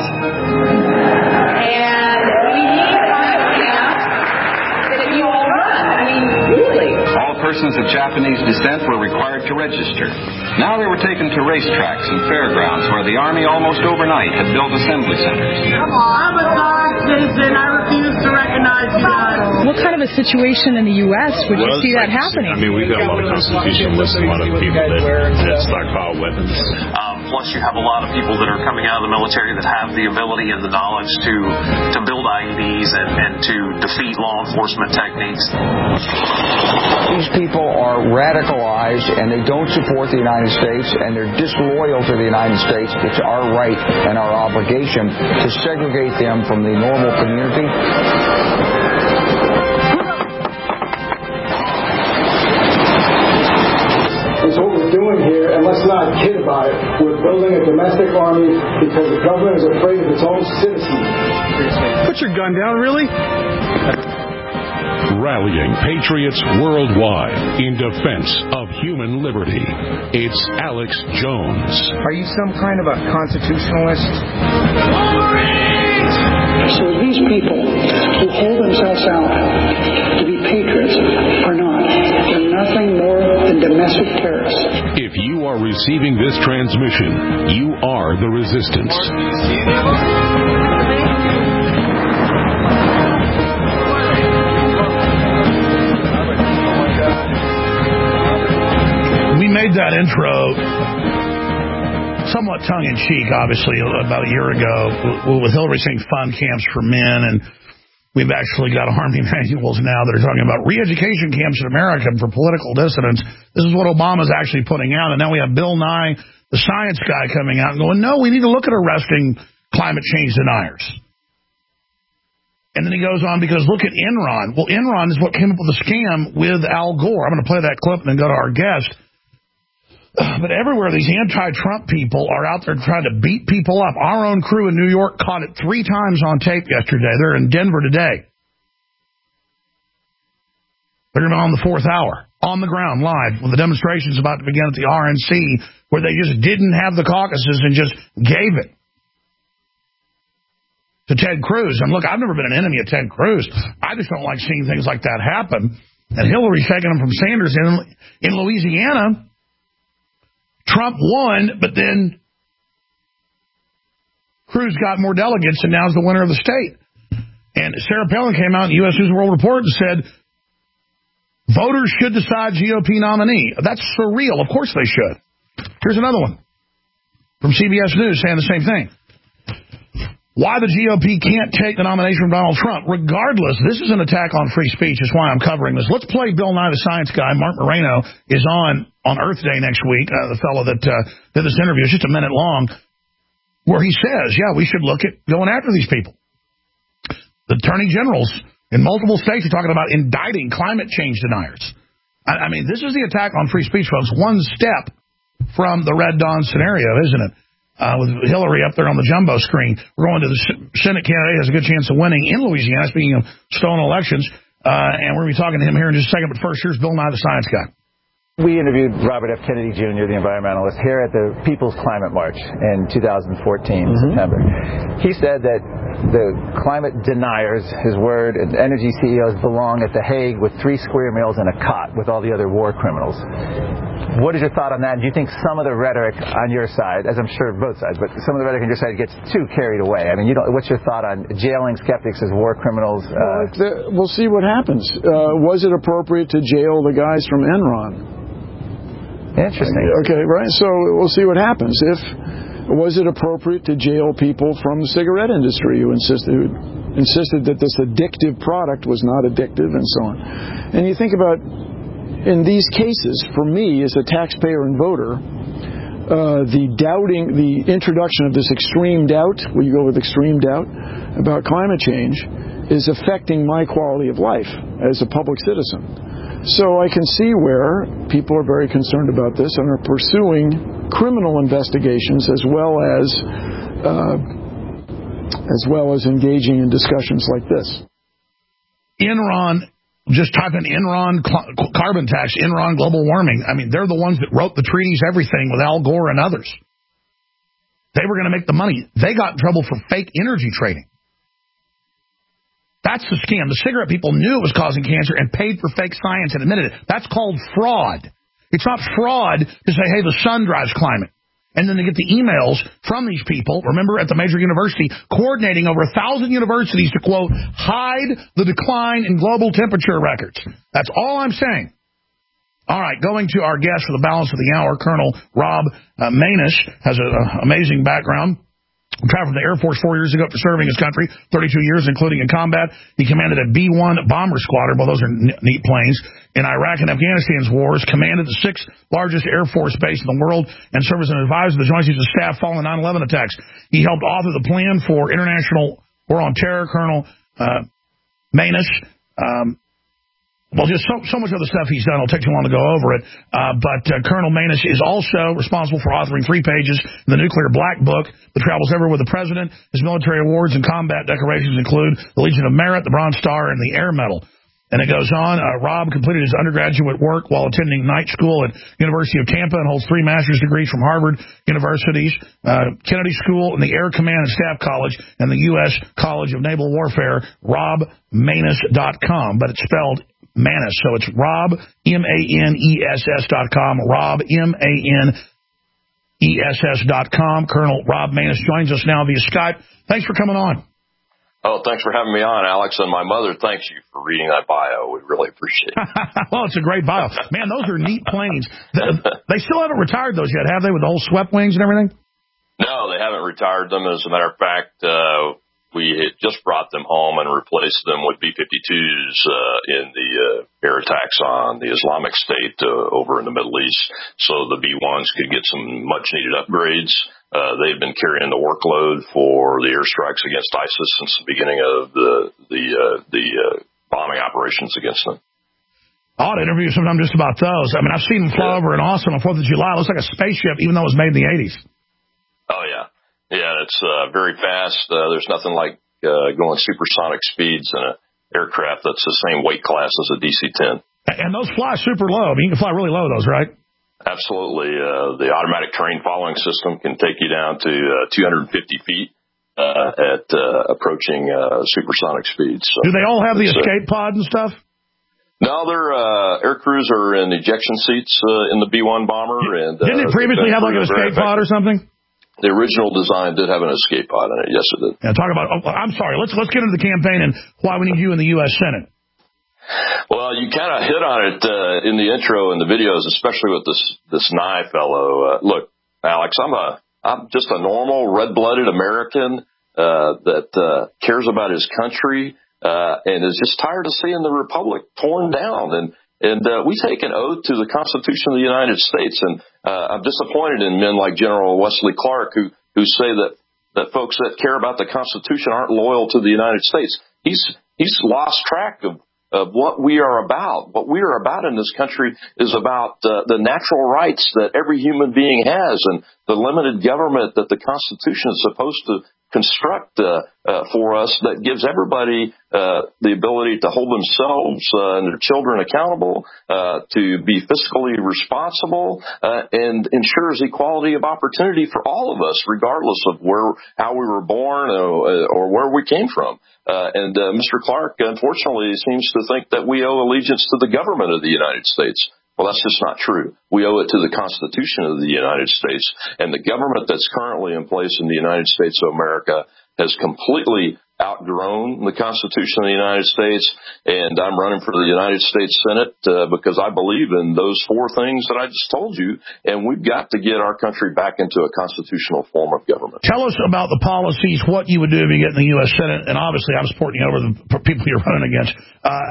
And we need kind of camps that you all run. I mean, really. All persons of Japanese descent were required to register. Now they were taken to racetracks and fairgrounds where the Army almost overnight had built assembly centers. Come on, I'm a non citizen. I refuse to recognize you guys. What kind of a situation in the U S would well, you see that like, happening? I mean, we've got a lot of constitutionalists, a lot of people that, that stockpile weapons. Um, plus, you have a lot of people that are coming out of the military that have the ability and the knowledge to, to build I E Ds and, and to defeat law enforcement techniques. These people are radicalized and they don't support the United States and they're disloyal to the United States. It's our right and our obligation to segregate them from the normal community. Is what we're doing here, unless not kid about it. We're building a domestic army because the government is afraid of its own citizens. Put your gun down, really? Rallying patriots worldwide in defense of human liberty. It's Alex Jones. Are you some kind of a constitutionalist? So these people who hold themselves out to be patriots are not. They're nothing more than domestic terrorists. If you are receiving this transmission, you are the resistance. We made that intro somewhat tongue-in-cheek, obviously, about a year ago, with Hillary saying fun camps for men, and we've actually got Army manuals now that are talking about re-education camps in America for political dissidents. This is what Obama's actually putting out, and now we have Bill Nye, the science guy, coming out and going, no, we need to look at arresting climate change deniers. And then he goes on, because look at Enron. Well, Enron is what came up with the scam with Al Gore. I'm going to play that clip and then go to our guest. But everywhere, these anti-Trump people are out there trying to beat people up. Our own crew in New York caught it three times on tape yesterday. They're in Denver today. They're going to be on the fourth hour, on the ground, live, when the demonstration's about to begin at the R N C, where they just didn't have the caucuses and just gave it to Ted Cruz. And look, I've never been an enemy of Ted Cruz. I just don't like seeing things like that happen. And Hillary's taking them from Sanders in, in Louisiana. Trump won, but then Cruz got more delegates, and now is the winner of the state. And Sarah Palin came out in U S News and World Report and said, voters should decide G O P nominee. That's surreal. Of course they should. Here's another one from C B S News saying the same thing. Why the G O P can't take the nomination from Donald Trump. Regardless, this is an attack on free speech. That's why I'm covering this. Let's play Bill Nye, the science guy. Mark Moreno is on on Earth Day next week, uh, the fellow that uh, did this interview. It's just a minute long, where he says, yeah, we should look at going after these people. The attorney generals in multiple states are talking about indicting climate change deniers. I, I mean, this is the attack on free speech, folks. One step from the Red Dawn scenario, isn't it? Uh, with Hillary up there on the jumbo screen. We're going to the Senate candidate has a good chance of winning in Louisiana, speaking of stolen elections. Uh, and we're going to be talking to him here in just a second. But first, here's Bill Nye, the science guy. We interviewed Robert F. Kennedy, Junior, the environmentalist, here at the People's Climate March in two thousand fourteen, mm-hmm. September. He said that the climate deniers, his word, and energy C E Os belong at The Hague with three square meals and a cot with all the other war criminals. What is your thought on that? And do you think some of the rhetoric on your side, as I'm sure both sides, but some of the rhetoric on your side gets too carried away? I mean, you don't, what's your thought on jailing skeptics as war criminals? Uh, well, the, we'll see what happens. Uh, was it appropriate to jail the guys from Enron? Interesting. Okay, right. So we'll see what happens. If was it appropriate to jail people from the cigarette industry who insisted who insisted that this addictive product was not addictive and so on? And you think about in these cases, for me as a taxpayer and voter, uh, the doubting, the introduction of this extreme doubt, where you go with extreme doubt about climate change, is affecting my quality of life as a public citizen. So I can see where people are very concerned about this and are pursuing criminal investigations as well as uh, as well as engaging in discussions like this. Enron, just type in Enron cl- carbon tax, Enron global warming. I mean, they're the ones that wrote the treaties, everything with Al Gore and others. They were going to make the money. They got in trouble for fake energy trading. That's the scam. The cigarette people knew it was causing cancer and paid for fake science and admitted it. That's called fraud. It's not fraud to say, hey, the sun drives climate. And then they get the emails from these people, remember, at the major university, coordinating over a thousand universities to, quote, hide the decline in global temperature records. That's all I'm saying. All right, going to our guest for the balance of the hour, Colonel Rob uh, Maness has an uh, amazing background. Traveled from the Air Force four years ago for serving his country, thirty-two years, including in combat. He commanded a B one bomber squadron, well, those are neat planes, in Iraq and Afghanistan's wars, commanded the sixth largest Air Force base in the world, and served as an advisor to the Joint Chiefs of Staff following nine eleven attacks. He helped author the plan for International War on Terror. Colonel uh, Maness um, Well, just so, so much of the stuff he's done. It'll take too long to go over it. Uh, but uh, Colonel Maness is also responsible for authoring three pages in the Nuclear Black Book that travels everywhere with the president. His military awards and combat decorations include the Legion of Merit, the Bronze Star, and the Air Medal. And it goes on. Uh, Rob completed his undergraduate work while attending night school at University of Tampa and holds three master's degrees from Harvard University's uh, Kennedy School and the Air Command and Staff College and the U S College of Naval Warfare, rob maness dot com. But it's spelled Maness. So it's Rob, M A N E S S dot com, Rob, M A N E S S dot com. Colonel Rob Maness joins us now via Skype. Thanks for coming on. Oh, thanks for having me on, Alex. And my mother thanks you for reading that bio. We really appreciate it. Well, it's a great bio. Man, those are neat planes. They still haven't retired those yet, have they, with the whole swept wings and everything? No, they haven't retired them. As a matter of fact, uh, we had just brought them home and replaced them with B fifty-twos uh, in the uh, air attacks on the Islamic State uh, over in the Middle East, so the B ones could get some much-needed upgrades. Uh, they've been carrying the workload for the airstrikes against ISIS since the beginning of the the uh, the uh, bombing operations against them. I ought to interview sometime just about those. I mean, I've seen them fly yeah. over in Austin on fourth of July. It looks like a spaceship, even though it was made in the eighties. Oh, yeah. Yeah, it's uh, very fast. Uh, there's nothing like uh, going supersonic speeds in an aircraft that's the same weight class as a D C ten. And those fly super low. I mean, you can fly really low, those, right? Absolutely. Uh, the automatic terrain following system can take you down to uh, two hundred fifty feet uh, at uh, approaching uh, supersonic speeds. So do they all have the escape uh, pod and stuff? No, their uh, air crews are in ejection seats uh, in the B one bomber. And didn't uh, it previously have like an escape pod or something? The original design did have an escape pod in it. Yes, it did. Yeah, talk about. Oh, I'm sorry. Let's let's get into the campaign and why we need you in the U S Senate. Well, you kind of hit on it uh, in the intro and the videos, especially with this this Nye fellow. Uh, look, Alex, I'm a I'm just a normal red-blooded American uh, that uh, cares about his country uh, and is just tired of seeing the republic torn down. And And uh, we take an oath to the Constitution of the United States, and uh, I'm disappointed in men like General Wesley Clark who who say that that folks that care about the Constitution aren't loyal to the United States. He's he's lost track of, of what we are about. What we are about in this country is about uh, the natural rights that every human being has, and the limited government that the Constitution is supposed to construct uh, uh, for us that gives everybody uh, the ability to hold themselves uh, and their children accountable, uh, to be fiscally responsible, uh, and ensures equality of opportunity for all of us, regardless of where, how we were born or, or where we came from. Uh, and uh, Mister Clark, unfortunately, seems to think that we owe allegiance to the government of the United States. Well, that's just not true. We owe it to the Constitution of the United States. And the government that's currently in place in the United States of America has completely outgrown the Constitution of the United States. And I'm running for the United States Senate uh, because I believe in those four things that I just told you. And we've got to get our country back into a constitutional form of government. Tell us about the policies, what you would do if you get in the U S Senate. And obviously, I'm supporting you over the people you're running against.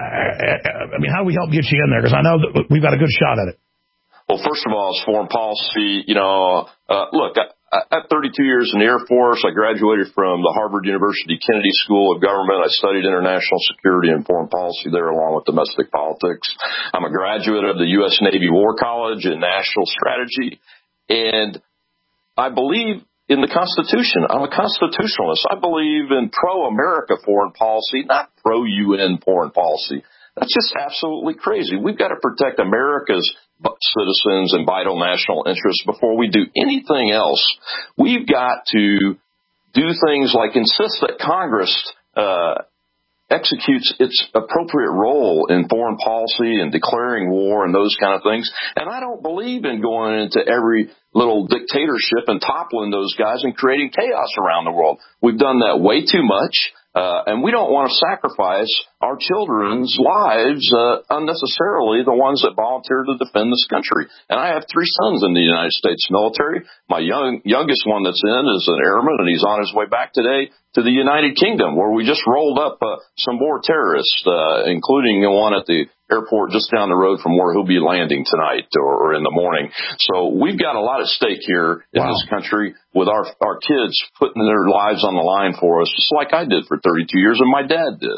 Uh, I mean, how do we help get you in there? Because I know that we've got a good shot at it. Well, first of all, it's foreign policy. You know, uh, look, I, I have thirty-two years in the Air Force. I graduated from the Harvard University Kennedy School of Government. I studied international security and foreign policy there along with domestic politics. I'm a graduate of the U S Navy War College in national strategy. And I believe in the Constitution. I'm a constitutionalist. I believe in pro-America foreign policy, not pro-U N foreign policy. That's just absolutely crazy. We've got to protect America's citizens and vital national interests before we do anything else. We've got to do things like insist that Congress uh, executes its appropriate role in foreign policy and declaring war and those kind of things. And I don't believe in going into every little dictatorship and toppling those guys and creating chaos around the world. We've done that way too much. Uh, and we don't want to sacrifice our children's lives uh, unnecessarily, the ones that volunteer to defend this country. And I have three sons in the United States military. My young, youngest one that's in is an airman, and he's on his way back today to the United Kingdom, where we just rolled up uh, some more terrorists, uh, including one at the airport just down the road from where he'll be landing tonight or, or in the morning. So we've got a lot at stake here in wow. this country with our our kids putting their lives on the line for us, just like I did for thirty-two years and my dad did.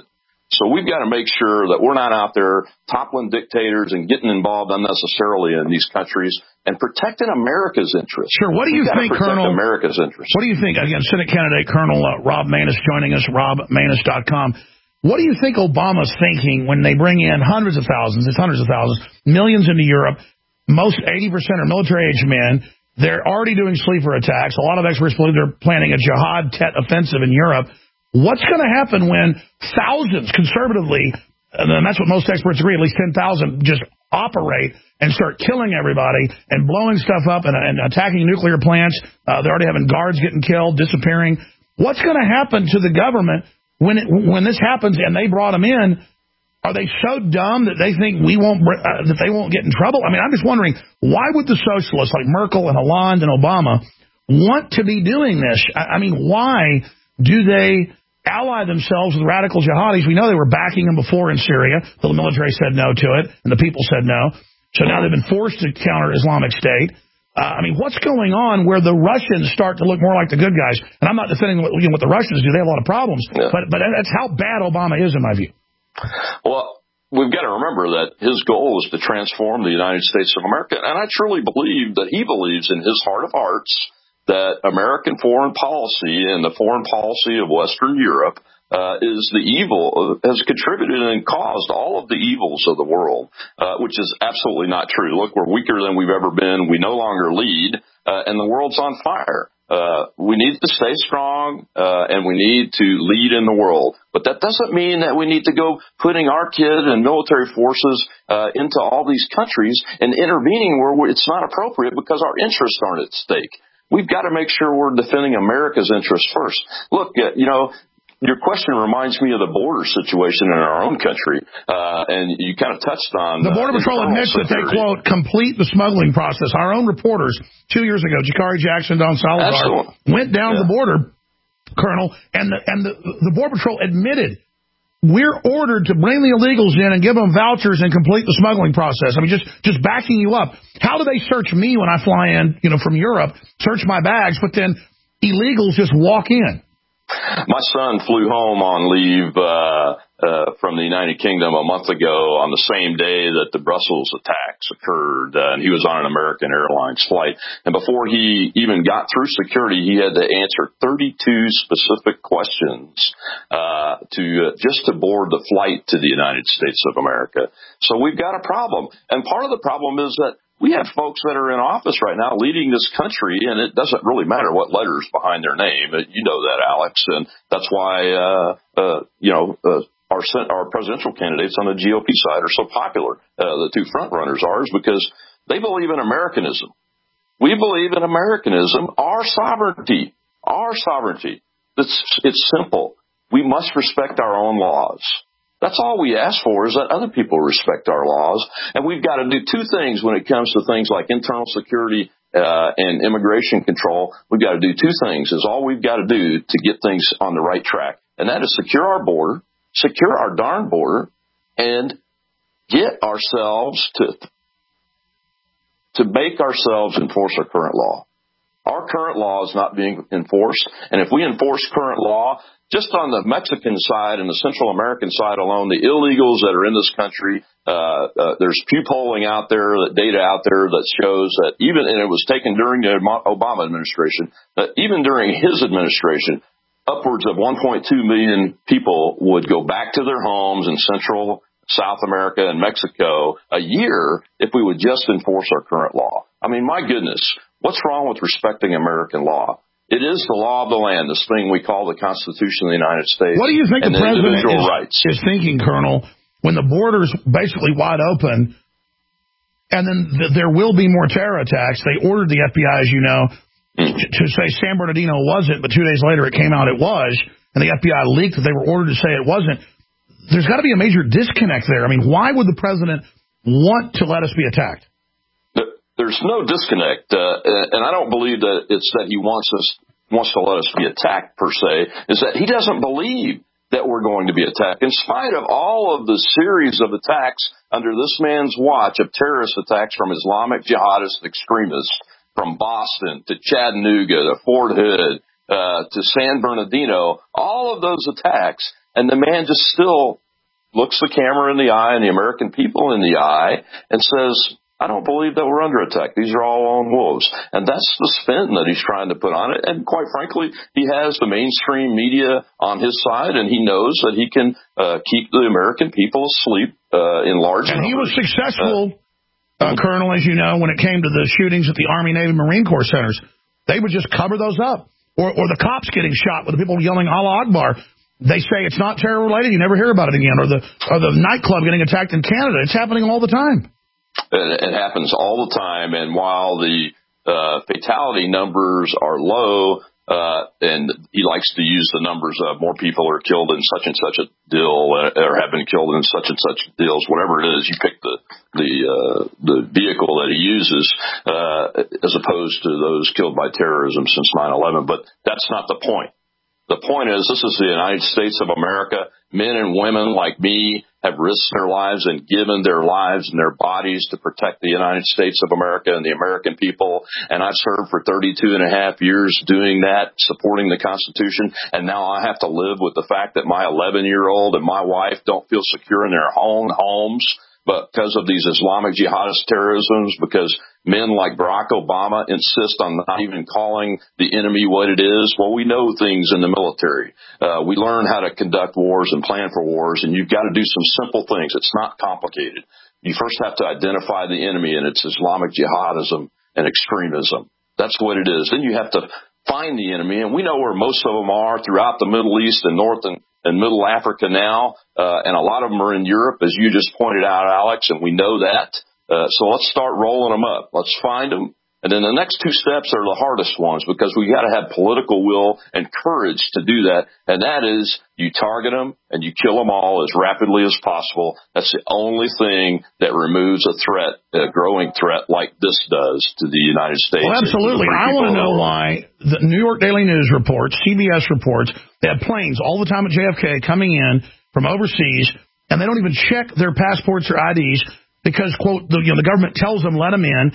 So we've got to make sure that we're not out there toppling dictators and getting involved unnecessarily in these countries and protecting America's interests. Sure. What do you think, Colonel? America's interests. What do you think? Again, Senate candidate Colonel uh, Rob Maness joining us, rob maness dot com. What do you think Obama's thinking when they bring in hundreds of thousands, it's hundreds of thousands, millions into Europe? Most eighty percent are military-age men. They're already doing sleeper attacks. A lot of experts believe they're planning a jihad Tet offensive in Europe. What's going to happen when thousands, conservatively, and that's what most experts agree, at least ten thousand, just operate and start killing everybody and blowing stuff up and, and attacking nuclear plants? Uh, they're already having guards getting killed, disappearing. What's going to happen to the government when it, when this happens and they brought them in? Are they so dumb that they think we won't uh, that they won't get in trouble? I mean, I'm just wondering, why would the socialists like Merkel and Hollande and Obama want to be doing this? I, I mean, why do they ally themselves with radical jihadis? We know they were backing them before in Syria. The military said no to it, and the people said no. So now they've been forced to counter Islamic State. Uh, I mean, what's going on where the Russians start to look more like the good guys? And I'm not defending what, you know, what the Russians do. They have a lot of problems. Yeah. But, but that's how bad Obama is, in my view. Well, we've got to remember that his goal is to transform the United States of America. And I truly believe that he believes in his heart of hearts that American foreign policy and the foreign policy of Western Europe uh, is the evil, has contributed and caused all of the evils of the world, uh, which is absolutely not true. Look, we're weaker than we've ever been. We no longer lead, uh, and the world's on fire. Uh, we need to stay strong, uh, and we need to lead in the world. But that doesn't mean that we need to go putting our kid and military forces uh, into all these countries and intervening where it's not appropriate because our interests aren't at stake. We've got to make sure we're defending America's interests first. Look, uh, you know, your question reminds me of the border situation in our own country, uh, and you kind of touched on the Border uh, Patrol admits security. That they, quote, complete the smuggling process. Our own reporters two years ago, Jakari Jackson, Don Salazar, Absolutely. went down yeah. the border, Colonel, and the, and the, the Border Patrol admitted we're ordered to bring the illegals in and give them vouchers and complete the smuggling process. I mean, just, just backing you up. How do they search me when I fly in, you know, from Europe, search my bags, but then illegals just walk in? My son flew home on leave uh, uh, from the United Kingdom a month ago on the same day that the Brussels attacks occurred, uh, and he was on an American Airlines flight. And before he even got through security, he had to answer thirty-two specific questions uh, to uh, just to board the flight to the United States of America. So we've got a problem, and part of the problem is that we have folks that are in office right now leading this country, and it doesn't really matter what letters behind their name. You know that, Alex, and that's why, uh, uh, you know, uh, our our presidential candidates on the G O P side are so popular. Uh, the two front runners are, is because they believe in Americanism. We believe in Americanism, our sovereignty, our sovereignty. It's, it's simple. We must respect our own laws. That's all we ask for, is that other people respect our laws. And we've got to do two things when it comes to things like internal security uh, and immigration control. We've got to do two things, is all we've got to do to get things on the right track. And that is secure our border, secure our darn border, and get ourselves to, to make ourselves enforce our current law. Our current law is not being enforced. And if we enforce current law, just on the Mexican side and the Central American side alone, the illegals that are in this country, uh, uh, there's Pew polling out there, that data out there that shows that even, and it was taken during the Obama administration, that even during his administration, upwards of one point two million people would go back to their homes in Central, South America, and Mexico a year if we would just enforce our current law. I mean, my goodness, what's wrong with respecting American law? It is the law of the land, this thing we call the Constitution of the United States. What do you think the president is, rights. is thinking, Colonel, when the border's basically wide open and then th- there will be more terror attacks? They ordered the F B I, as you know, mm. to, to say San Bernardino wasn't, but two days later it came out it was, and the F B I leaked that they were ordered to say it wasn't. There's got to be a major disconnect there. I mean, why would the president want to let us be attacked? There's no disconnect, uh, and I don't believe that it's that he wants us wants to let us be attacked per se. Is that he doesn't believe that we're going to be attacked, in spite of all of the series of attacks under this man's watch of terrorist attacks from Islamic jihadist extremists, from Boston to Chattanooga to Fort Hood uh, to San Bernardino, all of those attacks, and the man just still looks the camera in the eye and the American people in the eye and says, I don't believe that we're under attack. These are all lone wolves. And that's the spin that he's trying to put on it. And quite frankly, he has the mainstream media on his side, and he knows that he can uh, keep the American people asleep uh, in large and numbers. And he was successful, uh, Colonel, as you know, when it came to the shootings at the Army, Navy, Marine Corps centers. They would just cover those up. Or, or the cops getting shot with the people yelling Allah Akbar. They say it's not terror-related. You never hear about it again. Or the, or the nightclub getting attacked in Canada. It's happening all the time. It happens all the time, and while the uh, fatality numbers are low, uh, and he likes to use the numbers of more people are killed in such and such a deal, uh, or have been killed in such and such deals, whatever it is, you pick the the uh, the vehicle that he uses, uh, as opposed to those killed by terrorism since nine eleven. But that's not the point. The point is, this is the United States of America. Men and women like me have risked their lives and given their lives and their bodies to protect the United States of America and the American people. And I've served for thirty-two and a half years doing that, supporting the Constitution. And now I have to live with the fact that my eleven-year-old and my wife don't feel secure in their own homes, but because of these Islamic jihadist terrorisms, because men like Barack Obama insist on not even calling the enemy what it is. Well, we know things in the military. Uh, we learn how to conduct wars and plan for wars, and you've got to do some simple things. It's not complicated. You first have to identify the enemy, and it's Islamic jihadism and extremism. That's what it is. Then you have to find the enemy, and we know where most of them are throughout the Middle East and North and in Middle Africa now, uh, and a lot of them are in Europe, as you just pointed out, Alex, and we know that. Uh, so let's start rolling them up. Let's find them. And then the next two steps are the hardest ones, because we got to have political will and courage to do that. And that is, you target them and you kill them all as rapidly as possible. That's the only thing that removes a threat, a growing threat like this does to the United States. Well, absolutely. I want to know why the New York Daily News reports, C B S reports, they have planes all the time at J F K coming in from overseas, and they don't even check their passports or I Ds because, quote, the, you know, the government tells them let them in.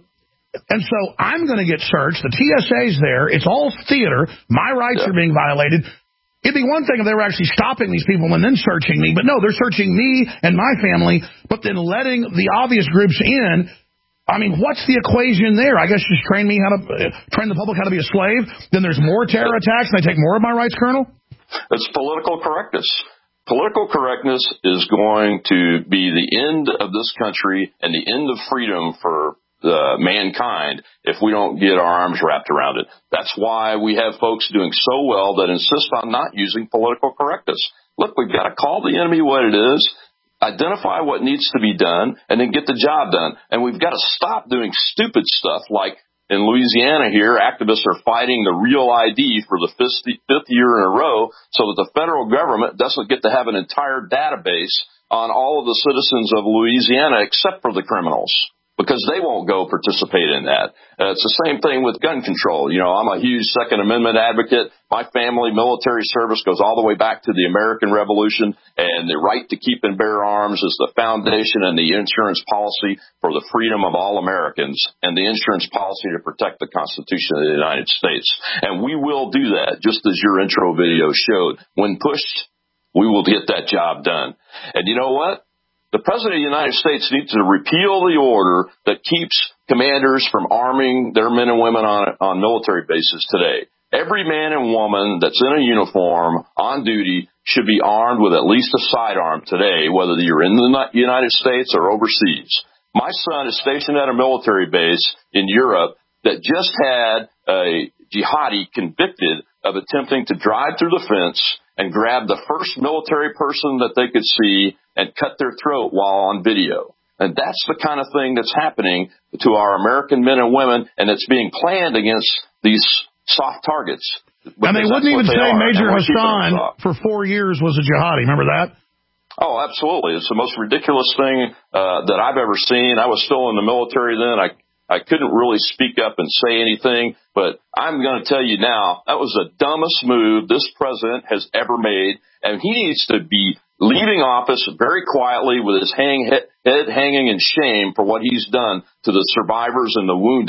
And so I'm going to get searched. The T S A's there. It's all theater. My rights yeah. are being violated. It'd be one thing if they were actually stopping these people and then searching me. But no, they're searching me and my family, but then letting the obvious groups in. I mean, what's the equation there? I guess just train me how to uh, train the public how to be a slave. Then there's more terror attacks and they take more of my rights, Colonel? It's political correctness. Political correctness is going to be the end of this country and the end of freedom for Uh, mankind if we don't get our arms wrapped around it. That's why we have folks doing so well that insist on not using political correctness. Look, we've got to call the enemy what it is, identify what needs to be done, and then get the job done. And we've got to stop doing stupid stuff like in Louisiana here, activists are fighting the real I D for the fifth, fifth year in a row so that the federal government doesn't get to have an entire database on all of the citizens of Louisiana except for the criminals, because they won't go participate in that. Uh, it's the same thing with gun control. You know, I'm a huge Second Amendment advocate. My family military service goes all the way back to the American Revolution, and the right to keep and bear arms is the foundation and the insurance policy for the freedom of all Americans and the insurance policy to protect the Constitution of the United States. And we will do that, just as your intro video showed. When pushed, we will get that job done. And you know what? The President of the United States needs to repeal the order that keeps commanders from arming their men and women on, on military bases today. Every man and woman that's in a uniform on duty should be armed with at least a sidearm today, whether you're in the United States or overseas. My son is stationed at a military base in Europe that just had a jihadi convicted of attempting to drive through the fence and grab the first military person that they could see and cut their throat while on video. And that's the kind of thing that's happening to our American men and women, and it's being planned against these soft targets. And they wouldn't even say Major Hassan for four years was a jihadi. Remember that? Oh, absolutely. It's the most ridiculous thing uh, that I've ever seen. I was still in the military then. I I couldn't really speak up and say anything, but I'm going to tell you now, that was the dumbest move this president has ever made, and he needs to be leaving office very quietly with his hang, head hanging in shame for what he's done to the survivors and the wounded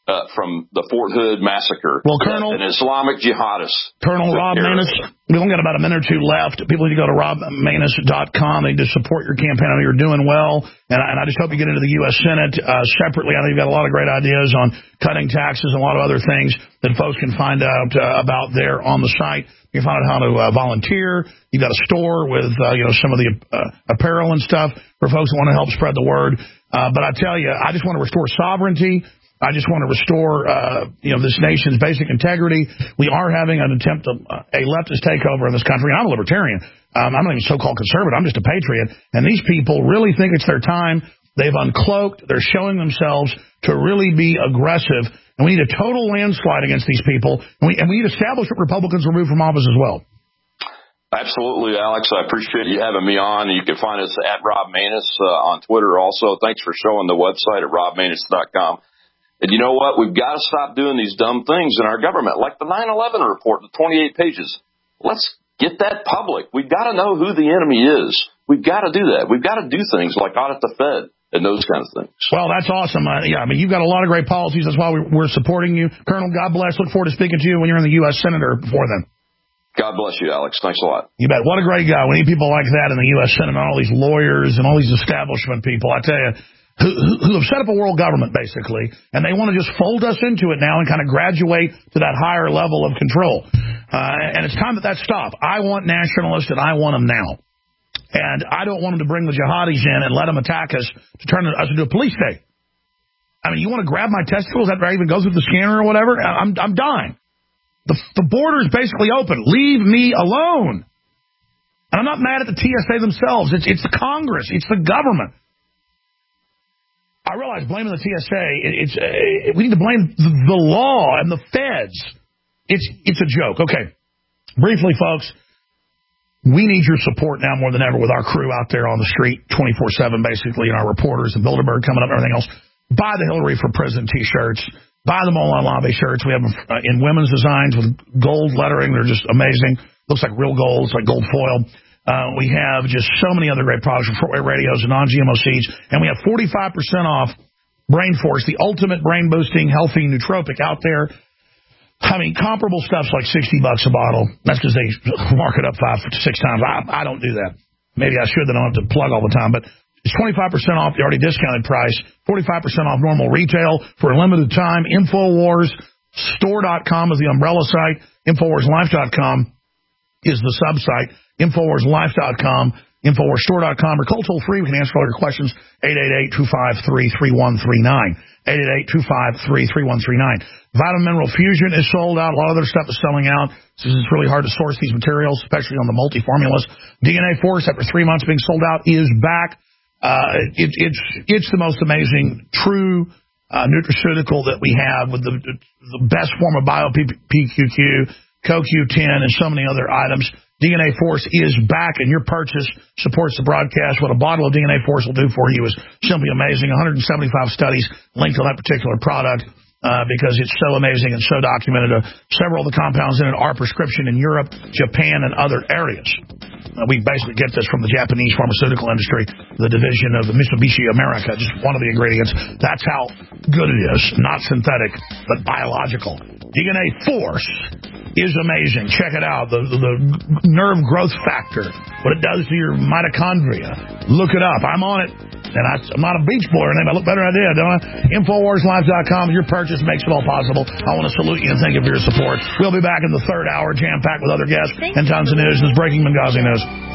uh, from the Fort Hood massacre. Well, Colonel, an Islamic jihadist. Colonel Rob Maness, we only got about a minute or two left. People need to go to rob maness dot com. They need to support your campaign. I know you're doing well, and I, and I just hope you get into the U S Senate uh, separately. I know you've got a lot of great ideas on cutting taxes and a lot of other things that folks can find out uh, about there on the site. You can find out how to uh, volunteer. You've got a store with uh, you know some of the uh, apparel and stuff for folks who want to help spread the word. Uh, but I tell you, I just want to restore sovereignty. I just want to restore, uh, you know, this nation's basic integrity. We are having an attempt of uh, a leftist takeover in this country. I'm a libertarian. Um, I'm not even so-called conservative. I'm just a patriot. And these people really think it's their time. They've uncloaked. They're showing themselves to really be aggressive. And we need a total landslide against these people. And we, and we need establishment Republicans removed from office as well. Absolutely, Alex. I appreciate you having me on. You can find us at Rob Maness uh, on Twitter also. Thanks for showing the website at rob maness dot com. And you know what? We've got to stop doing these dumb things in our government, like the nine eleven report, the twenty-eight pages. Let's get that public. We've got to know who the enemy is. We've got to do that. We've got to do things like audit the Fed and those kinds of things. Well, that's awesome. Uh, yeah, I mean, you've got a lot of great policies. That's why we're supporting you. Colonel, God bless. Look forward to speaking to you when you're in the U S Senate or before then. God bless you, Alex. Thanks a lot. You bet. What a great guy. We need people like that in the U S Senate and all these lawyers and all these establishment people. I tell you, Who, who have set up a world government, basically, and they want to just fold us into it now and kind of graduate to that higher level of control. Uh, and it's time that that stop. I want nationalists, and I want them now. And I don't want them to bring the jihadis in and let them attack us to turn us into a police state. I mean, you want to grab my testicles after I even go through the scanner or whatever? I'm, I'm dying. The, the border is basically open. Leave me alone. And I'm not mad at the T S A themselves. It's, it's the Congress. It's the government. I realize blaming the T S A, it, it's uh, we need to blame the, the law and the feds. It's it's a joke. Okay, briefly, folks, we need your support now more than ever with our crew out there on the street twenty-four seven, basically, and our reporters and Bilderberg coming up and everything else. Buy the Hillary for President T-shirts. Buy the Molon Lobby shirts. We have them uh, in women's designs with gold lettering. They're just amazing. Looks like real gold. It's like gold foil. Uh, we have just so many other great products from Fort Wayne Radios and non-G M O seeds. And we have forty-five percent off Brain Force, the ultimate brain-boosting, healthy nootropic out there. I mean, comparable stuff's like sixty bucks a bottle. That's because they mark it up five to six times. I, I don't do that. Maybe I should. Then I don't have to plug all the time. But it's twenty-five percent off the already discounted price, forty-five percent off normal retail for a limited time. Infowars Store dot com is the umbrella site. Infowars Life dot com is the sub-site. Infowars Life dot com, Infowars Store dot com, or call toll-free. We can answer all your questions, eight eight eight, two five three, three one three nine, eight eight eight, two five three, three one three nine. Vitamin Mineral Fusion is sold out. A lot of other stuff is selling out. So it's really hard to source these materials, especially on the multi-formulas. D N A Force, after three months being sold out, is back. Uh, it, it's it's the most amazing, true uh, nutraceutical that we have with the, the best form of bio-P Q Q, C O Q ten, and so many other items. D N A Force is back, and your purchase supports the broadcast. What a bottle of D N A Force will do for you is simply amazing. one hundred seventy-five studies linked to that particular product uh, because it's so amazing and so documented. Uh, several of the compounds in it are prescription in Europe, Japan, and other areas. Uh, we basically get this from the Japanese pharmaceutical industry, the division of the Mitsubishi America, just one of the ingredients. That's how good it is. Not synthetic, but biological. D N A Force is amazing. Check it out. The, the, the nerve growth factor, what it does to your mitochondria. Look it up. I'm on it. And I, I'm not a beach boy or anything. I look better than I did, don't I? Infowars Life dot com. Your purchase makes it all possible. I want to salute you and thank you for your support. We'll be back in the third hour, jam-packed with other guests and tons of news. This is Breaking Benghazi News.